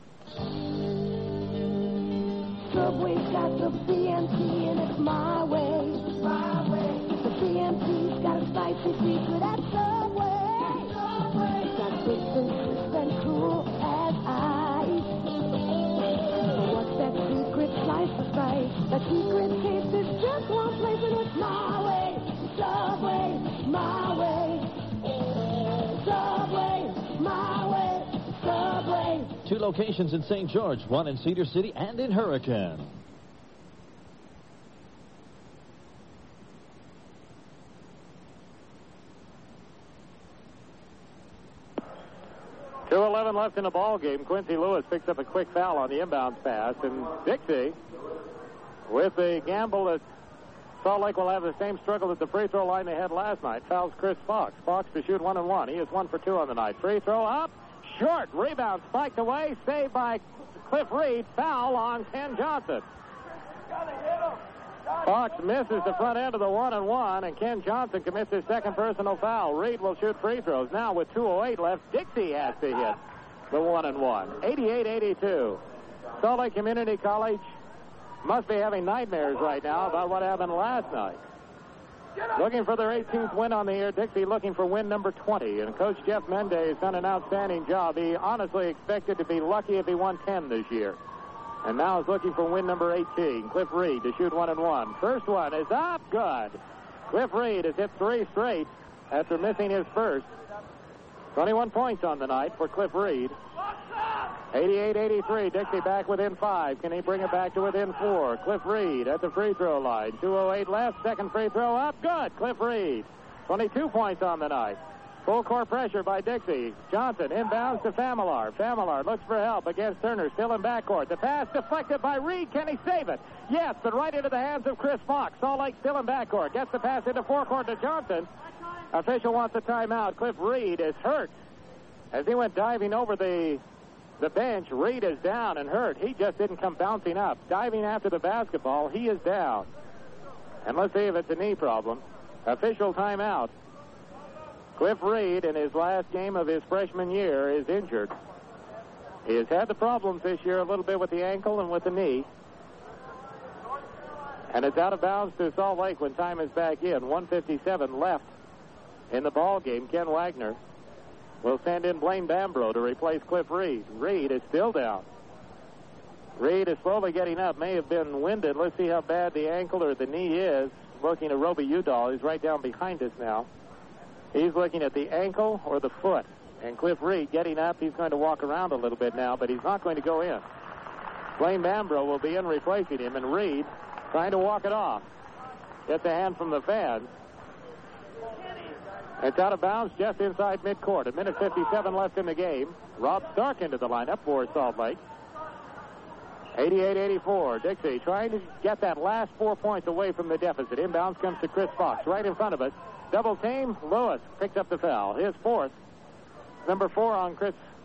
Subway's got the BMT and it's my way. My way. The BMT's got a spicy secret at Subway. It's got big and crisp and cool as ice. So what's that secret slice of spice? That secret taste is just one place and it's my way. Subway, my way. Subway, my way. Subway. 2 locations in St. George, one in Cedar City and in Hurricane. .2:11 left in the ball game. Quincy Lewis picks up a quick foul on the inbounds pass, and Dixie, with the gamble that Salt Lake will have the same struggle at the free throw line they had last night, fouls Chris Fox. Fox to shoot 1 and 1. He is 1 for 2 on the night. Free throw up. Short. Rebound spiked away. Saved by Cliff Reed. Foul on Ken Johnson. Fox misses the front end of the 1 and 1, and Ken Johnson commits his second personal foul. Reed will shoot free throws. Now with 2:08 left, Dixie has to hit the 1 and 1. 88-82. Salt Lake Community College must be having nightmares right now about what happened last night. Looking for their 18th win on the year. Dixie looking for win number 20. And Coach Jeff Mendez has done an outstanding job. He honestly expected to be lucky if he won 10 this year. And now is looking for win number 18. Cliff Reed to shoot 1 and 1. First one is up. Good. Cliff Reed has hit 3 straight after missing his first. 21 points on the night for Cliff Reed. 88-83. Dixie back within 5. Can he bring it back to within 4? Cliff Reed at the free throw line. 2:08 left. Second free throw up. Good. Cliff Reed. 22 points on the night. Full court pressure by Dixie. Johnson inbounds to Familar. Familar looks for help against Turner. Still in backcourt. The pass deflected by Reed. Can he save it? Yes, but right into the hands of Chris Fox. Salt Lake still in backcourt. Gets the pass into forecourt to Johnson. Official wants a timeout. Cliff Reed is hurt. As he went diving over the bench, Reed is down and hurt. He just didn't come bouncing up. Diving after the basketball, he is down. And let's see if it's a knee problem. Official timeout. Cliff Reed, in his last game of his freshman year, is injured. He has had the problems this year a little bit with the ankle and with the knee. And it's out of bounds to Salt Lake when time is back in. 1:57 left in the ball game. Ken Wagner will send in Blaine Bambro to replace Cliff Reed. Reed is still down. Reed is slowly getting up. May have been winded. Let's see how bad the ankle or the knee is. Looking at Roby Udall. He's right down behind us now. He's looking at the ankle or the foot. And Cliff Reed getting up. He's going to walk around a little bit now, but he's not going to go in. Blaine Bambro will be in replacing him, and Reed trying to walk it off. Gets a hand from the fans. It's out of bounds just inside midcourt. 1:57 left in the game. Rob Stark into the lineup for Salt Lake. 88-84. Dixie trying to get that last 4 points away from the deficit. Inbounds comes to Chris Fox right in front of us. Double team. Lewis picks up the foul. His fourth. Number 4 on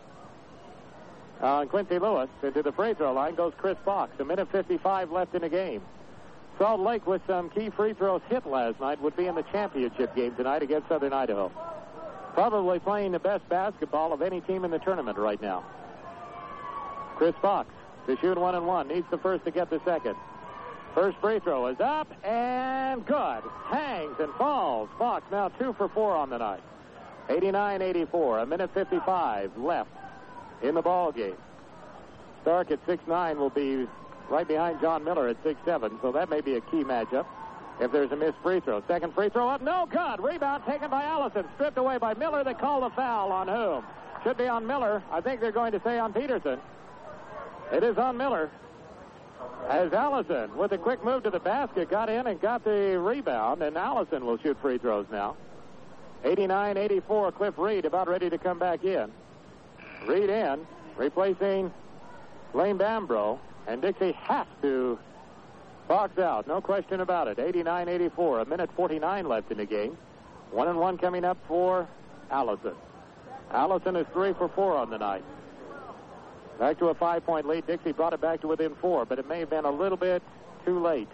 Quincy Lewis. Into the free throw line goes Chris Fox. 1:55 left in the game. Salt Lake, with some key free throws hit last night, would be in the championship game tonight against Southern Idaho. Probably playing the best basketball of any team in the tournament right now. Chris Fox to shoot 1 and 1. Needs the first to get the second. First free throw is up and good. Hangs and falls. Fox now 2 for 4 on the night. 89-84. 1:55 left in the ball game. Stark at 6'9" will be right behind John Miller at 6'7", so that may be a key matchup if there's a missed free throw. Second free throw up, no good. Rebound taken by Allison, stripped away by Miller. They call the foul on whom? Should be on Miller. I think they're going to say on Peterson. It is on Miller. As Allison, with a quick move to the basket, got in and got the rebound, and Allison will shoot free throws now. 89-84, Cliff Reed about ready to come back in. Reed in. replacing Lane Bambro, and Dixie has to box out. No question about it. 89-84. 1:49 left in the game. 1-1 coming up for Allison. Allison is 3 for 4 on the night. Back to a 5-point lead. Dixie brought it back to within 4, but it may have been a little bit too late.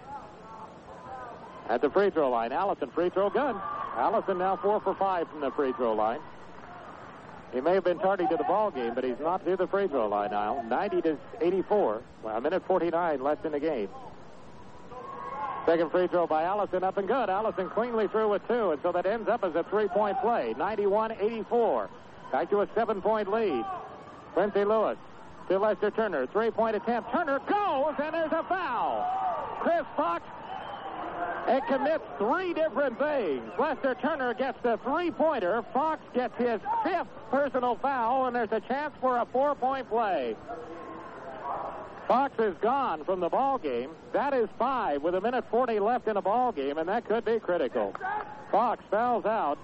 At the free throw line, Allison free throw good. Allison now 4 for 5 from the free throw line. He may have been tardy to the ball game, but he's not to the free throw line now. 90-84. 1:49 left in the game. Second free throw by Allison, up and good. Allison cleanly through with 2, and so that ends up as a 3-point play. 91-84. Back to a 7-point lead. Quincy Lewis to Lester Turner. 3-point attempt. Turner goes, and there's a foul. Chris Fox, it commits 3 different things. Lester Turner gets the 3-pointer. Fox gets his 5th personal foul, and there's a chance for a 4-point play. Fox is gone from the ball game. That is 5 with 1:40 left in a ball game, and that could be critical. Fox fouls out.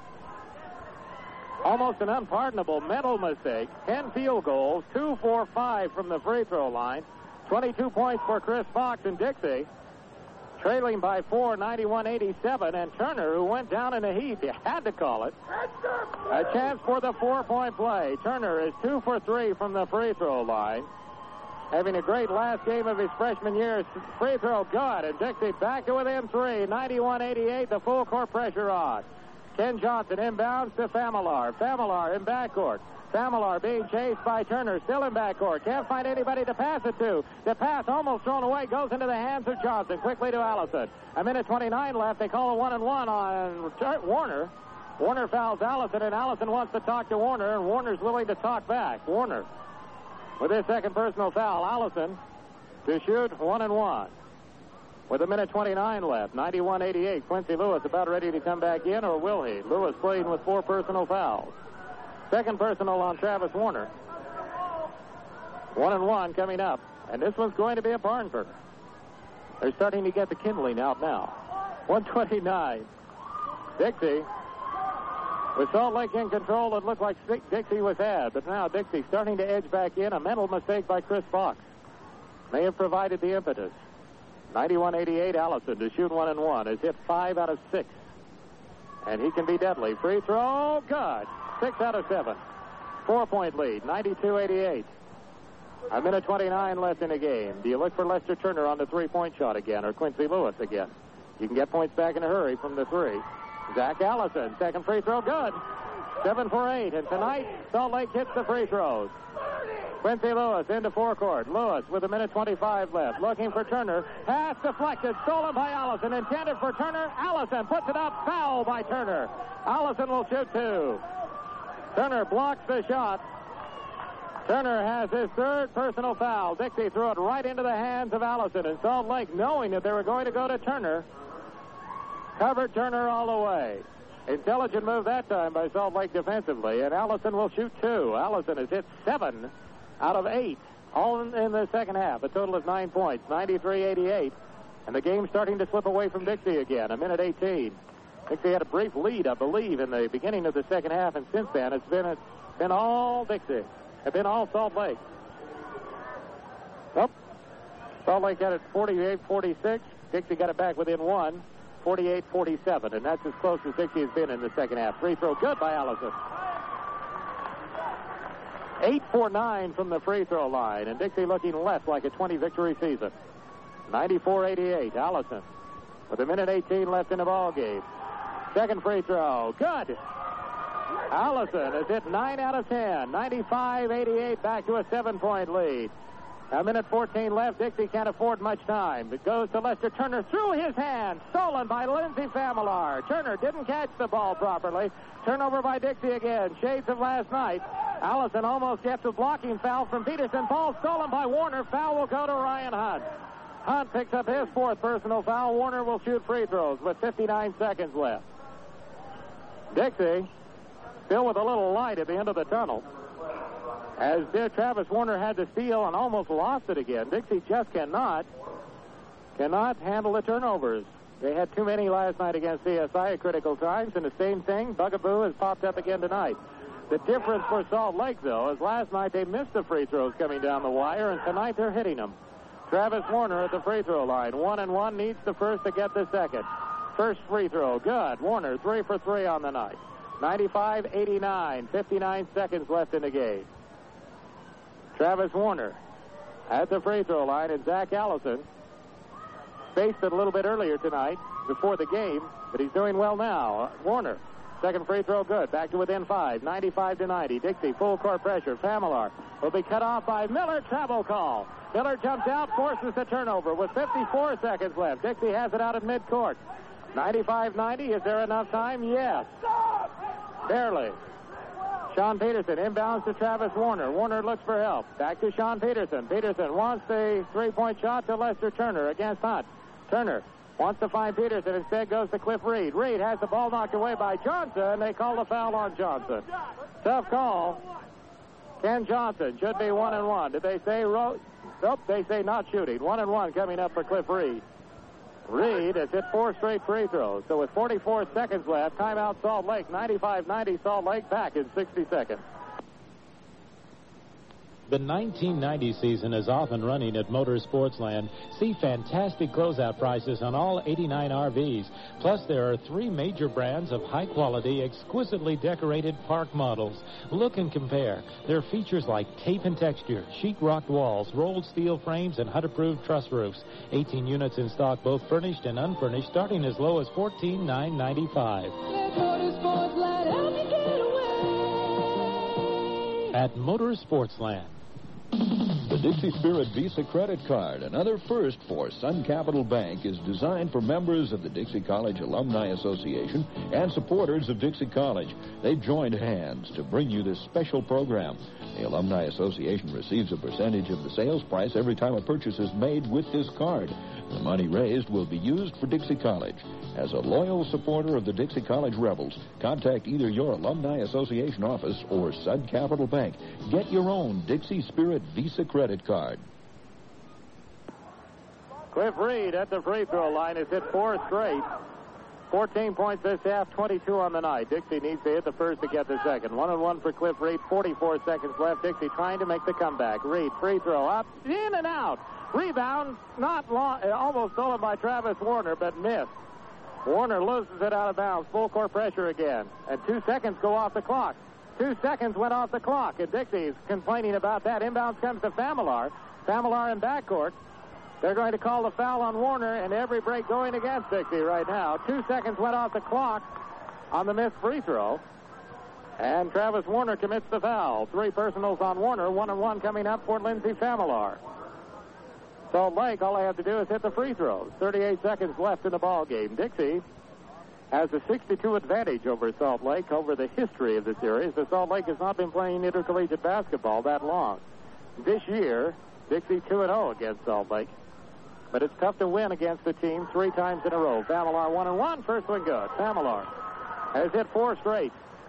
Almost an unpardonable mental mistake. 10 field goals, 2 for 5 from the free throw line. 22 points for Chris Fox and Dixie. Trailing by 4, 91-87, and Turner, who went down in a heap, you had to call it. A chance for the 4-point play. Turner is 2 for 3 from the free throw line. Having a great last game of his freshman year. Free throw good, and Dixie back to within 3. 91-88, the full court pressure on. Ken Johnson inbounds to Familar. Familar in backcourt. Familar being chased by Turner, still in backcourt. Can't find anybody to pass it to. The pass almost thrown away, goes into the hands of Johnson. Quickly to Allison. 1:29 left. They call a 1-and-1 on Warner. Warner fouls Allison, and Allison wants to talk to Warner, and Warner's willing to talk back. Warner with his second personal foul. Allison to shoot 1-and-1. With 1:29 left. 91-88. Quincy Lewis about ready to come back in, or will he? Lewis playing with 4 personal fouls. Second personal on Travis Warner. 1-and-1 coming up. And this one's going to be a barn burner. They're starting to get the kindling out now. 1:29. Dixie. With Salt Lake in control, it looked like Dixie was had. But now Dixie starting to edge back in. A mental mistake by Chris Fox may have provided the impetus. 91-88, Allison to shoot 1-and-1. Has hit 5 out of 6. And he can be deadly. Free throw, good. 6 out of 7. 4-point lead, 92-88. 1:29 left in the game. Do you look for Lester Turner on the 3-point shot again, or Quincy Lewis again? You can get points back in a hurry from the 3. Zach Allison, second free throw, good. 7 for 8. And tonight, Salt Lake hits the free throws. Quincy Lewis into forecourt. Lewis with 1:25 left. Looking for Turner. Pass deflected. Stolen by Allison. Intended for Turner. Allison puts it up. Foul by Turner. Allison will shoot 2. Turner blocks the shot. Turner has his 3rd personal foul. Dixie threw it right into the hands of Allison. And Salt Lake, knowing that they were going to go to Turner, covered Turner all the way. Intelligent move that time by Salt Lake defensively. And Allison will shoot 2. Allison has hit 7 out of 8, all in the second half. A total of 9 points, 93-88. And the game's starting to slip away from Dixie again. 1:18. Dixie had a brief lead, I believe, in the beginning of the second half, and since then it's been all Dixie. It's been all Salt Lake. Well, Salt Lake got it 48-46. Dixie got it back within 1, 48-47, and that's as close as Dixie has been in the second half. Free throw good by Allison. 8 for 9 from the free throw line, and Dixie looking less like a 20-victory season. 94-88, Allison with 1:18 left in the ball game. Second free throw, good. Allison has hit 9 out of 10. 95-88, back to a 7-point lead. 1:14 left. Dixie can't afford much time. It goes to Lester Turner through his hand. Stolen by Lindsey Familar. Turner didn't catch the ball properly. Turnover by Dixie again. Shades of last night. Allison almost gets a blocking foul from Peterson. Ball stolen by Warner. Foul will go to Ryan Hunt. Hunt picks up his 4th personal foul. Warner will shoot free throws with 59 seconds left. Dixie still with a little light at the end of the tunnel. As Travis Warner had to steal and almost lost it again. Dixie just cannot handle the turnovers. They had too many last night against CSI at critical times, and the same thing, bugaboo, has popped up again tonight. The difference for Salt Lake, though, is last night they missed the free throws coming down the wire, and tonight they're hitting them. Travis Warner at the free throw line. 1-1, needs the first to get the second. First free throw, good. Warner, 3 for 3 on the night. 95-89, 59 seconds left in the game. Travis Warner at the free throw line, and Zach Allison faced it a little bit earlier tonight before the game, but he's doing well now. Warner, second free throw, good. Back to within 5, 95-90. Dixie, full court pressure. Familar will be cut off by Miller. Travel call. Miller jumps out, forces the turnover with 54 seconds left. Dixie has it out at midcourt. 95-90. Is there enough time? Yes. Barely. Sean Peterson inbounds to Travis Warner. Warner looks for help. Back to Sean Peterson. Peterson wants the three-point shot to Lester Turner against Hunt. Turner wants to find Peterson. Instead goes to Cliff Reed. Reed has the ball knocked away by Johnson. They call the foul on Johnson. Tough call. Ken Johnson should be 1-1. Did they say Nope, they say not shooting. 1-1 coming up for Cliff Reed. Reed has hit 4 straight free throws. So with 44 seconds left, timeout Salt Lake. 95-90 Salt Lake, back in 60 seconds. The 1990 season is off and running at Motorsportsland. See fantastic closeout prices on all 89 RVs. Plus, there are 3 major brands of high-quality, exquisitely decorated park models. Look and compare. There are features like tape and texture, sheet-rocked walls, rolled steel frames, and HUD-approved truss roofs. 18 units in stock, both furnished and unfurnished, starting as low as $14,995. At Motorsportsland. The Dixie Spirit Visa credit card, another first for Sun Capital Bank, is designed for members of the Dixie College Alumni Association and supporters of Dixie College. They've joined hands to bring you this special program. The Alumni Association receives a percentage of the sales price every time a purchase is made with this card. The money raised will be used for Dixie College. As a loyal supporter of the Dixie College Rebels, contact either your Alumni Association office or Sun Capital Bank. Get your own Dixie Spirit Visa credit card. Cliff Reed at the free throw line has hit 4 straight. 14 points this half, 22 on the night. Dixie needs to hit the first to get the second. 1-1 for Cliff Reed, 44 seconds left. Dixie trying to make the comeback. Reed, free throw up, in and out. Rebound, not long, almost stolen by Travis Warner, but missed. Warner loses it out of bounds. Full court pressure again. And 2 seconds go off the clock. 2 seconds went off the clock, and Dixie's complaining about that. Inbounds comes to Familar. Familar in backcourt. They're going to call the foul on Warner, and every break going against Dixie right now. 2 seconds went off the clock on the missed free throw. And Travis Warner commits the foul. 3 personals on Warner. 1-1 coming up for Lindsey Familar. Salt Lake, all they have to do is hit the free throws. 38 seconds left in the ball game. Dixie has a 62 advantage over Salt Lake over the history of the series. The Salt Lake has not been playing intercollegiate basketball that long. This year, Dixie 2-0 against Salt Lake. But it's tough to win against the team 3 times in a row. Familar 1-1, first one good. Familar has hit 4 straight.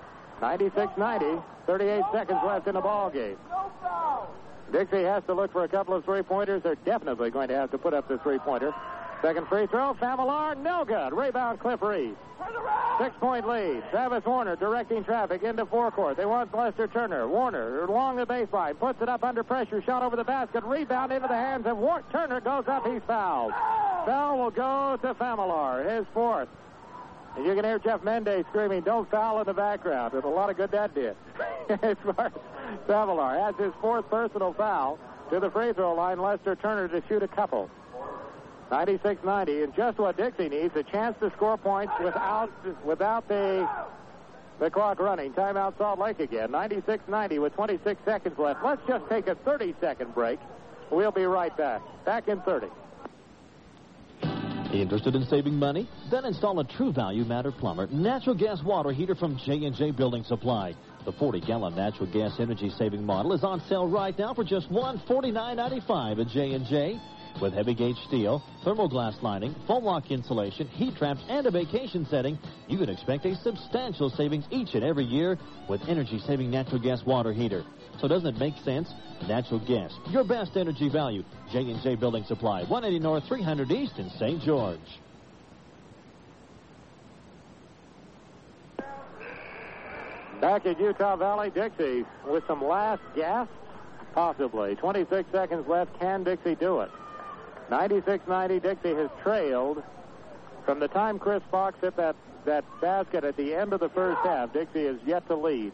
96-90, 38 seconds left in the ball game. Dixie has to look for a couple of three-pointers. They're definitely going to have to put up the three-pointer. Second free throw, Familar, no good. Rebound, Cliff Reed. 6-point lead. Travis Warner directing traffic into forecourt. They want Lester Turner. Warner along the baseline, puts it up under pressure, shot over the basket, rebound into the hands of Turner, goes up, he's fouled. Foul will go to Familar, his 4th. And you can hear Jeff Mendez screaming, "Don't foul" in the background. And a lot of good that did. As far as Familar has his 4th personal foul to the free throw line. Lester Turner to shoot a couple. 96-90, and just what Dixie needs, a chance to score points without the clock running. Timeout Salt Lake again. 96-90 with 26 seconds left. Let's just take a 30-second break. We'll be right back. Back in 30. Interested in saving money? Then install a True Value Matter Plumber natural gas water heater from J&J Building Supply. The 40-gallon natural gas energy-saving model is on sale right now for just $149.95 at J&J. With heavy-gauge steel, thermoglass lining, foam lock insulation, heat traps, and a vacation setting, you can expect a substantial savings each and every year with energy-saving natural gas water heater. So doesn't it make sense? Natural gas, your best energy value. J&J Building Supply, 180 North, 300 East in St. George. Back at Utah Valley, Dixie with some last gasp, possibly. 26 seconds left. Can Dixie do it? 96-90, Dixie has trailed from the time Chris Fox hit that basket at the end of the first half. Dixie is yet to lead.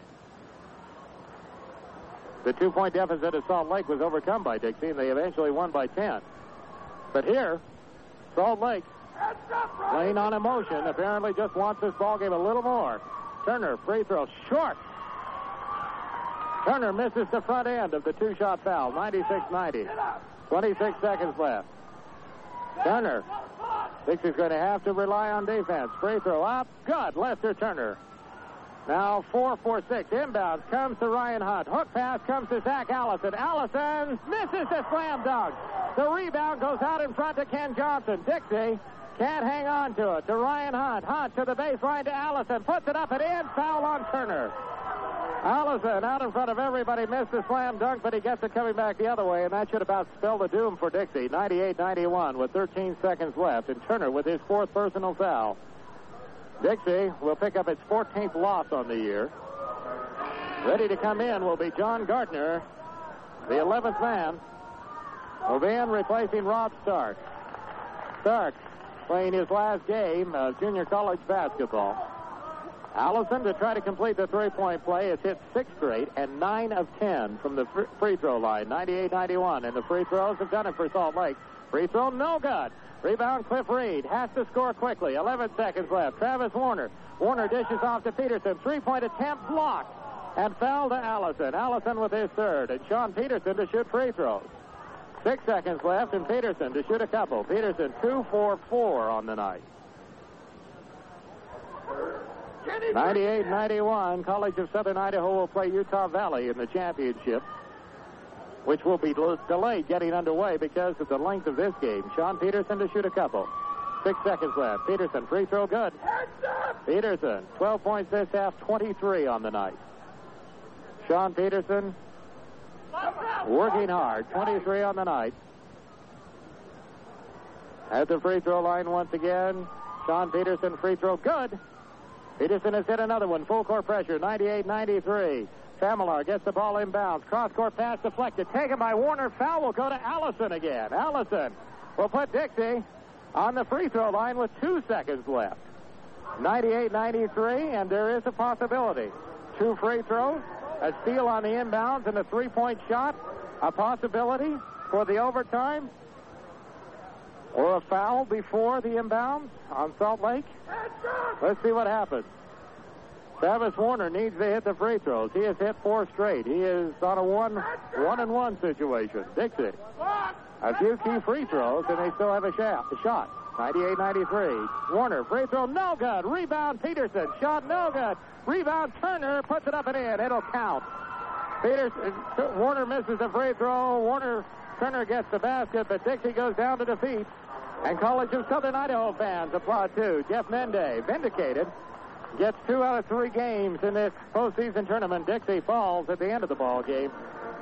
The 2-point deficit at Salt Lake was overcome by Dixie, and they eventually won by 10. But here, Salt Lake, playing on emotion, apparently just wants this ball game a little more. Turner, free throw, short. Turner misses the front end of the two-shot foul, 96-90. 26 seconds left. Turner. Dixie's going to have to rely on defense. Free throw up. Good. Lester Turner. Now 4-4-6. Inbounds comes to Ryan Hunt. Hook pass comes to Zach Allison. Allison misses the slam dunk. The rebound goes out in front to Ken Johnson. Dixie can't hang on to it. To Ryan Hunt. Hunt to the baseline to Allison. Puts it up and in. Foul on Turner. Allison out in front of everybody, missed the slam dunk, but he gets it coming back the other way, and that should about spell the doom for Dixie. 98-91 with 13 seconds left, and Turner with his 4th personal foul. Dixie will pick up its 14th loss on the year. Ready to come in will be John Gardner, the 11th man. Will be in replacing Rob Stark. Stark playing his last game of junior college basketball. Allison, to try to complete the three-point play, has hit 6 straight and 9 of 10 from the free throw line, 98-91. And the free throws have done it for Salt Lake. Free throw, no good. Rebound, Cliff Reed. Has to score quickly. 11 seconds left. Travis Warner. Warner dishes off to Peterson. Three-point attempt blocked. And foul to Allison. Allison with his 3rd. And Sean Peterson to shoot free throws. 6 seconds left, and Peterson to shoot a couple. Peterson 2-for-4 on the night. 98-91, College of Southern Idaho will play Utah Valley in the championship, which will be delayed getting underway because of the length of this game. Sean Peterson to shoot a couple. 6 seconds left. Peterson, free throw good. Peterson, 12 points this half, 23 on the night. Sean Peterson working hard, 23 on the night. At the free throw line once again, Sean Peterson, free throw good. Peterson has hit another one. Full court pressure. 98-93. Familar gets the ball inbounds. Cross-court pass deflected. Taken by Warner. Foul will go to Allison again. Allison will put Dixie on the free throw line with 2 seconds left. 98-93, and there is a possibility. 2 free throws, a steal on the inbounds, and a 3-point shot. A possibility for the overtime. Or a foul before the inbounds on Salt Lake. Let's see what happens. Travis Warner needs to hit the free throws. He has hit 4 straight. He is on a one-and-one situation. Dixie, a few key free throws, and they still have a shot. 98-93. Warner, free throw, no good. Rebound, Peterson. Shot, no good. Rebound, Turner puts it up and in. It'll count. Warner misses the free throw. Turner gets the basket, but Dixie goes down to defeat. And College of Southern Idaho fans applaud too. Jeff Mende, vindicated, gets 2 out of 3 games in this postseason tournament. Dixie falls at the end of the ball game.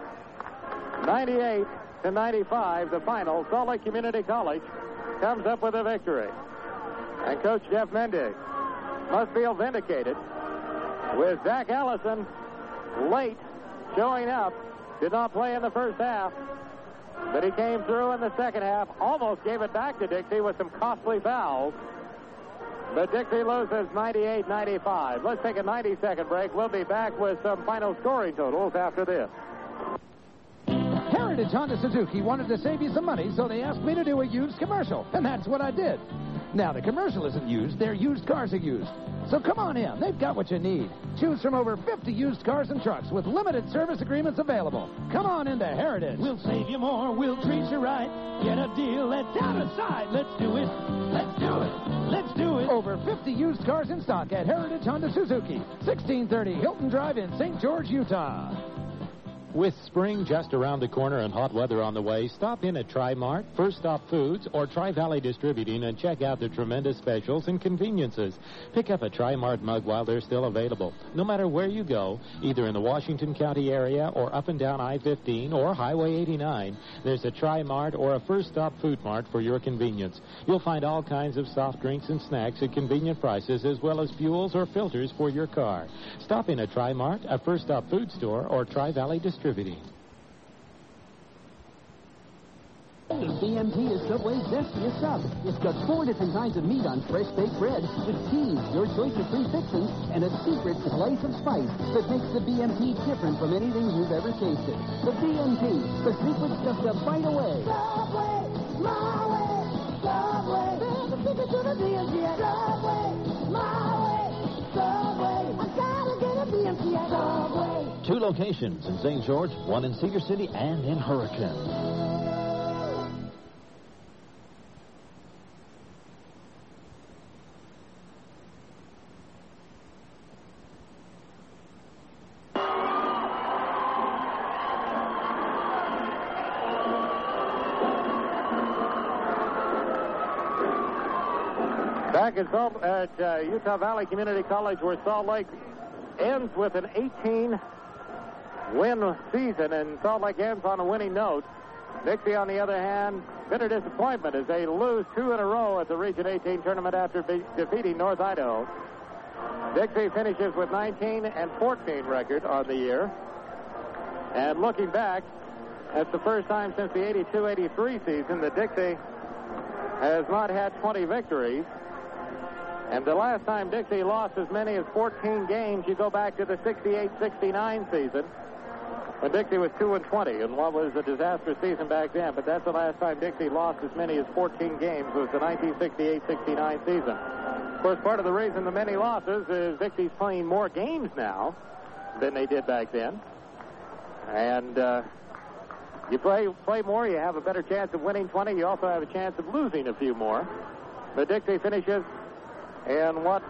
98-95, the final. Salt Lake Community College comes up with a victory. And Coach Jeff Mende must feel vindicated with Zach Allison late showing up. Did not play in the first half. But he came through in the second half, almost gave it back to Dixie with some costly fouls. But Dixie loses 98-95. Let's take a 90-second break. We'll be back with some final scoring totals after this. Heritage Honda Suzuki wanted to save you some money, so they asked me to do a used commercial, and that's what I did. Now, the commercial isn't used. Their used cars are used. So come on in. They've got what you need. Choose from over 50 used cars and trucks with limited service agreements available. Come on into Heritage. We'll save you more. We'll treat you right. Get a deal that's out of sight. Let's do it. Let's do it. Let's do it. Over 50 used cars in stock at Heritage Honda Suzuki, 1630 Hilton Drive in St. George, Utah. With spring just around the corner and hot weather on the way, stop in at Tri-Mart, First Stop Foods, or Tri-Valley Distributing and check out the tremendous specials and conveniences. Pick up a Tri-Mart mug while they're still available. No matter where you go, either in the Washington County area or up and down I-15 or Highway 89, there's a Tri-Mart or a First Stop Food Mart for your convenience. You'll find all kinds of soft drinks and snacks at convenient prices, as well as fuels or filters for your car. Stop in at Tri-Mart, a First Stop Food Store, or Tri-Valley Distributing. The BMT is Subway's zestiest sub. It's got 4 different kinds of meat on fresh baked bread with cheese, your choice of 3 fixings, and a secret slice of spice that makes the BMT different from anything you've ever tasted. The BMT, the secret's just a bite away. Subway, my way. Subway, the secret to the BMT at Subway, my way. Subway, I gotta get a BMT at Subway. 2 locations in St. George, 1 in Cedar City and in Hurricane. Back at Utah Valley Community College, where Salt Lake ends with an 18-win season, and Salt Lake ends on a winning note. Dixie, on the other hand, bitter disappointment as they lose 2 in a row at the Region 18 tournament after defeating North Idaho. Dixie finishes with 19-14 record on the year. And looking back, that's the first time since the 82-83 season that Dixie has not had 20 victories. And the last time Dixie lost as many as 14 games, you go back to the 68-69 season, when Dixie was 2-20, and what was a disastrous season back then. But that's the last time Dixie lost as many as 14 games, was the 1968-69 season. Of course, part of the reason the many losses is Dixie's playing more games now than they did back then. And you play more, you have a better chance of winning 20. You also have a chance of losing a few more. But Dixie finishes in what,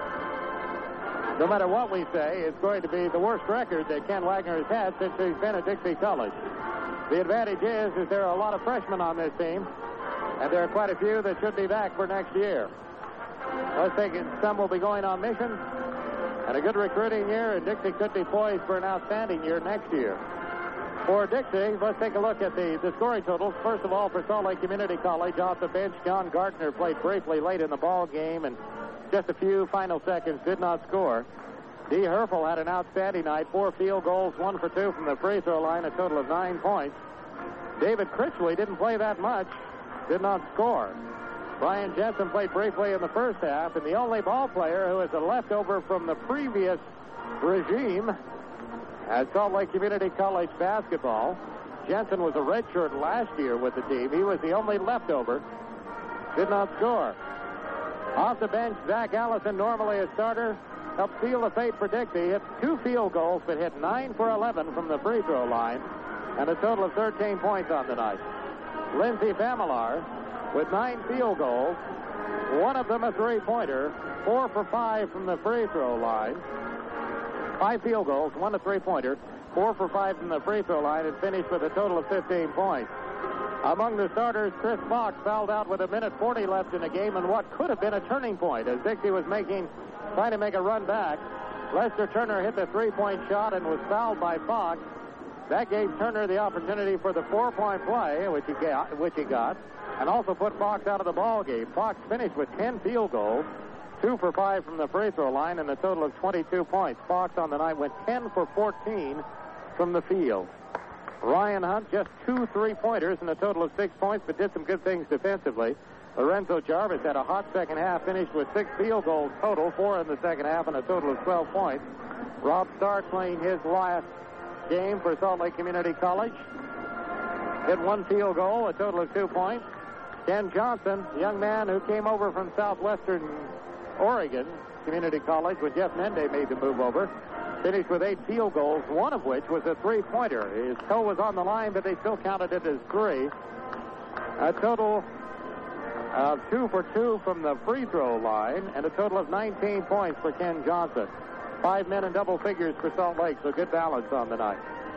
no matter what we say, it's going to be the worst record that Ken Wagner has had since he's been at Dixie College. The advantage is there are a lot of freshmen on this team, and there are quite a few that should be back for next year. Let's think some will be going on missions, and a good recruiting year, and Dixie could be poised for an outstanding year next year. For Dixie, let's take a look at the scoring totals. First of all, for Salt Lake Community College, off the bench, John Gardner played briefly late in the ball game, and just a few final seconds did not score. Dee Herfel had an outstanding night, 4 field goals, 1 for 2 from the free throw line, a total of 9 points. David Critchley didn't play that much, did not score. Brian Jensen played briefly in the first half, and the only ball player who is a leftover from the previous regime at Salt Lake Community College basketball. Jensen was a redshirt last year with the team. He was the only leftover, did not score. Off the bench, Zach Allison, normally a starter, helped seal the fate for Dixie. Hit 2 field goals, but hit 9 for 11 from the free throw line, and a total of 13 points on the night. Lindsey Familar with 9 field goals, 1 of them a three-pointer, 4 for 5 from the free throw line. 5 field goals, 1 a three-pointer, 4 for 5 from the free throw line, and finished with a total of 15 points. Among the starters, Chris Fox fouled out with 1:40 left in the game, and what could have been a turning point as Dixie was trying to make a run back. Lester Turner hit the three-point shot and was fouled by Fox. That gave Turner the opportunity for the 4-point play, which he got, and also put Fox out of the ball game. Fox finished with 10 field goals, 2 for 5 from the free throw line, and a total of 22 points. Fox on the night went 10 for 14 from the field. Ryan Hunt, just 2 3-pointers and a total of 6 points, but did some good things defensively. Lorenzo Jarvis had a hot second half, finished with 6 field goals total, 4 in the second half, and a total of 12 points. Rob Stark, playing his last game for Salt Lake Community College, hit 1 field goal, a total of 2 points. Ken Johnson, a young man who came over from Southwestern Oregon Community College when Jeff Mende made the move over, finished with 8 field goals, 1 of which was a three-pointer. His toe was on the line, but they still counted it as 3. A total of 2 for 2 from the free throw line, and a total of 19 points for Ken Johnson. 5 men in double figures for Salt Lake, so good balance on the night.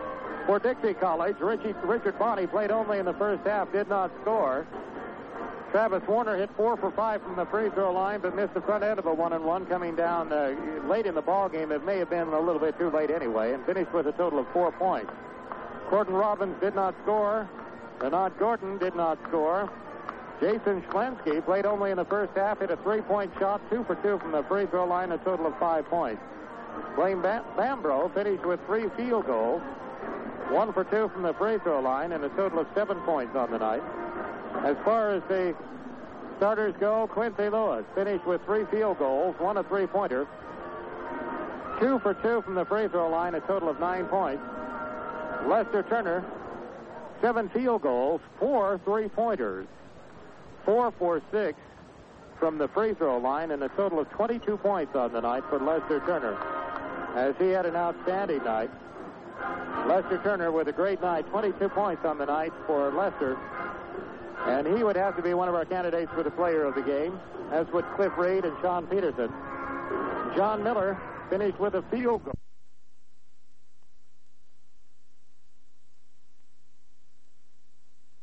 For Dixie College, Richard Bonney played only in the first half, did not score. Travis Warner hit 4 for 5 from the free throw line, but missed the front end of a 1-and-1 coming down late in the ball game. It may have been a little bit too late anyway, and finished with a total of 4 points. Gordon Robbins did not score. Bernard Gordon did not score. Jason Schlemsky played only in the first half, hit a 3-point shot, 2 for 2 from the free throw line, a total of 5 points. Blaine Bambro finished with 3 field goals, 1 for 2 from the free throw line, and a total of 7 points on the night. As far as the starters go, Quincy Lewis finished with 3 field goals, 1 a three-pointer, 2 for 2 from the free throw line, a total of 9 points. Lester Turner, 7 field goals, 4 three-pointers, 4 for 6 from the free throw line, and a total of 22 points on the night for Lester Turner, as he had an outstanding night. Lester Turner with a great night, 22 points on the night for Lester, and he would have to be one of our candidates for the player of the game, as would Cliff Reed and Sean Peterson. John Miller finished with a field goal.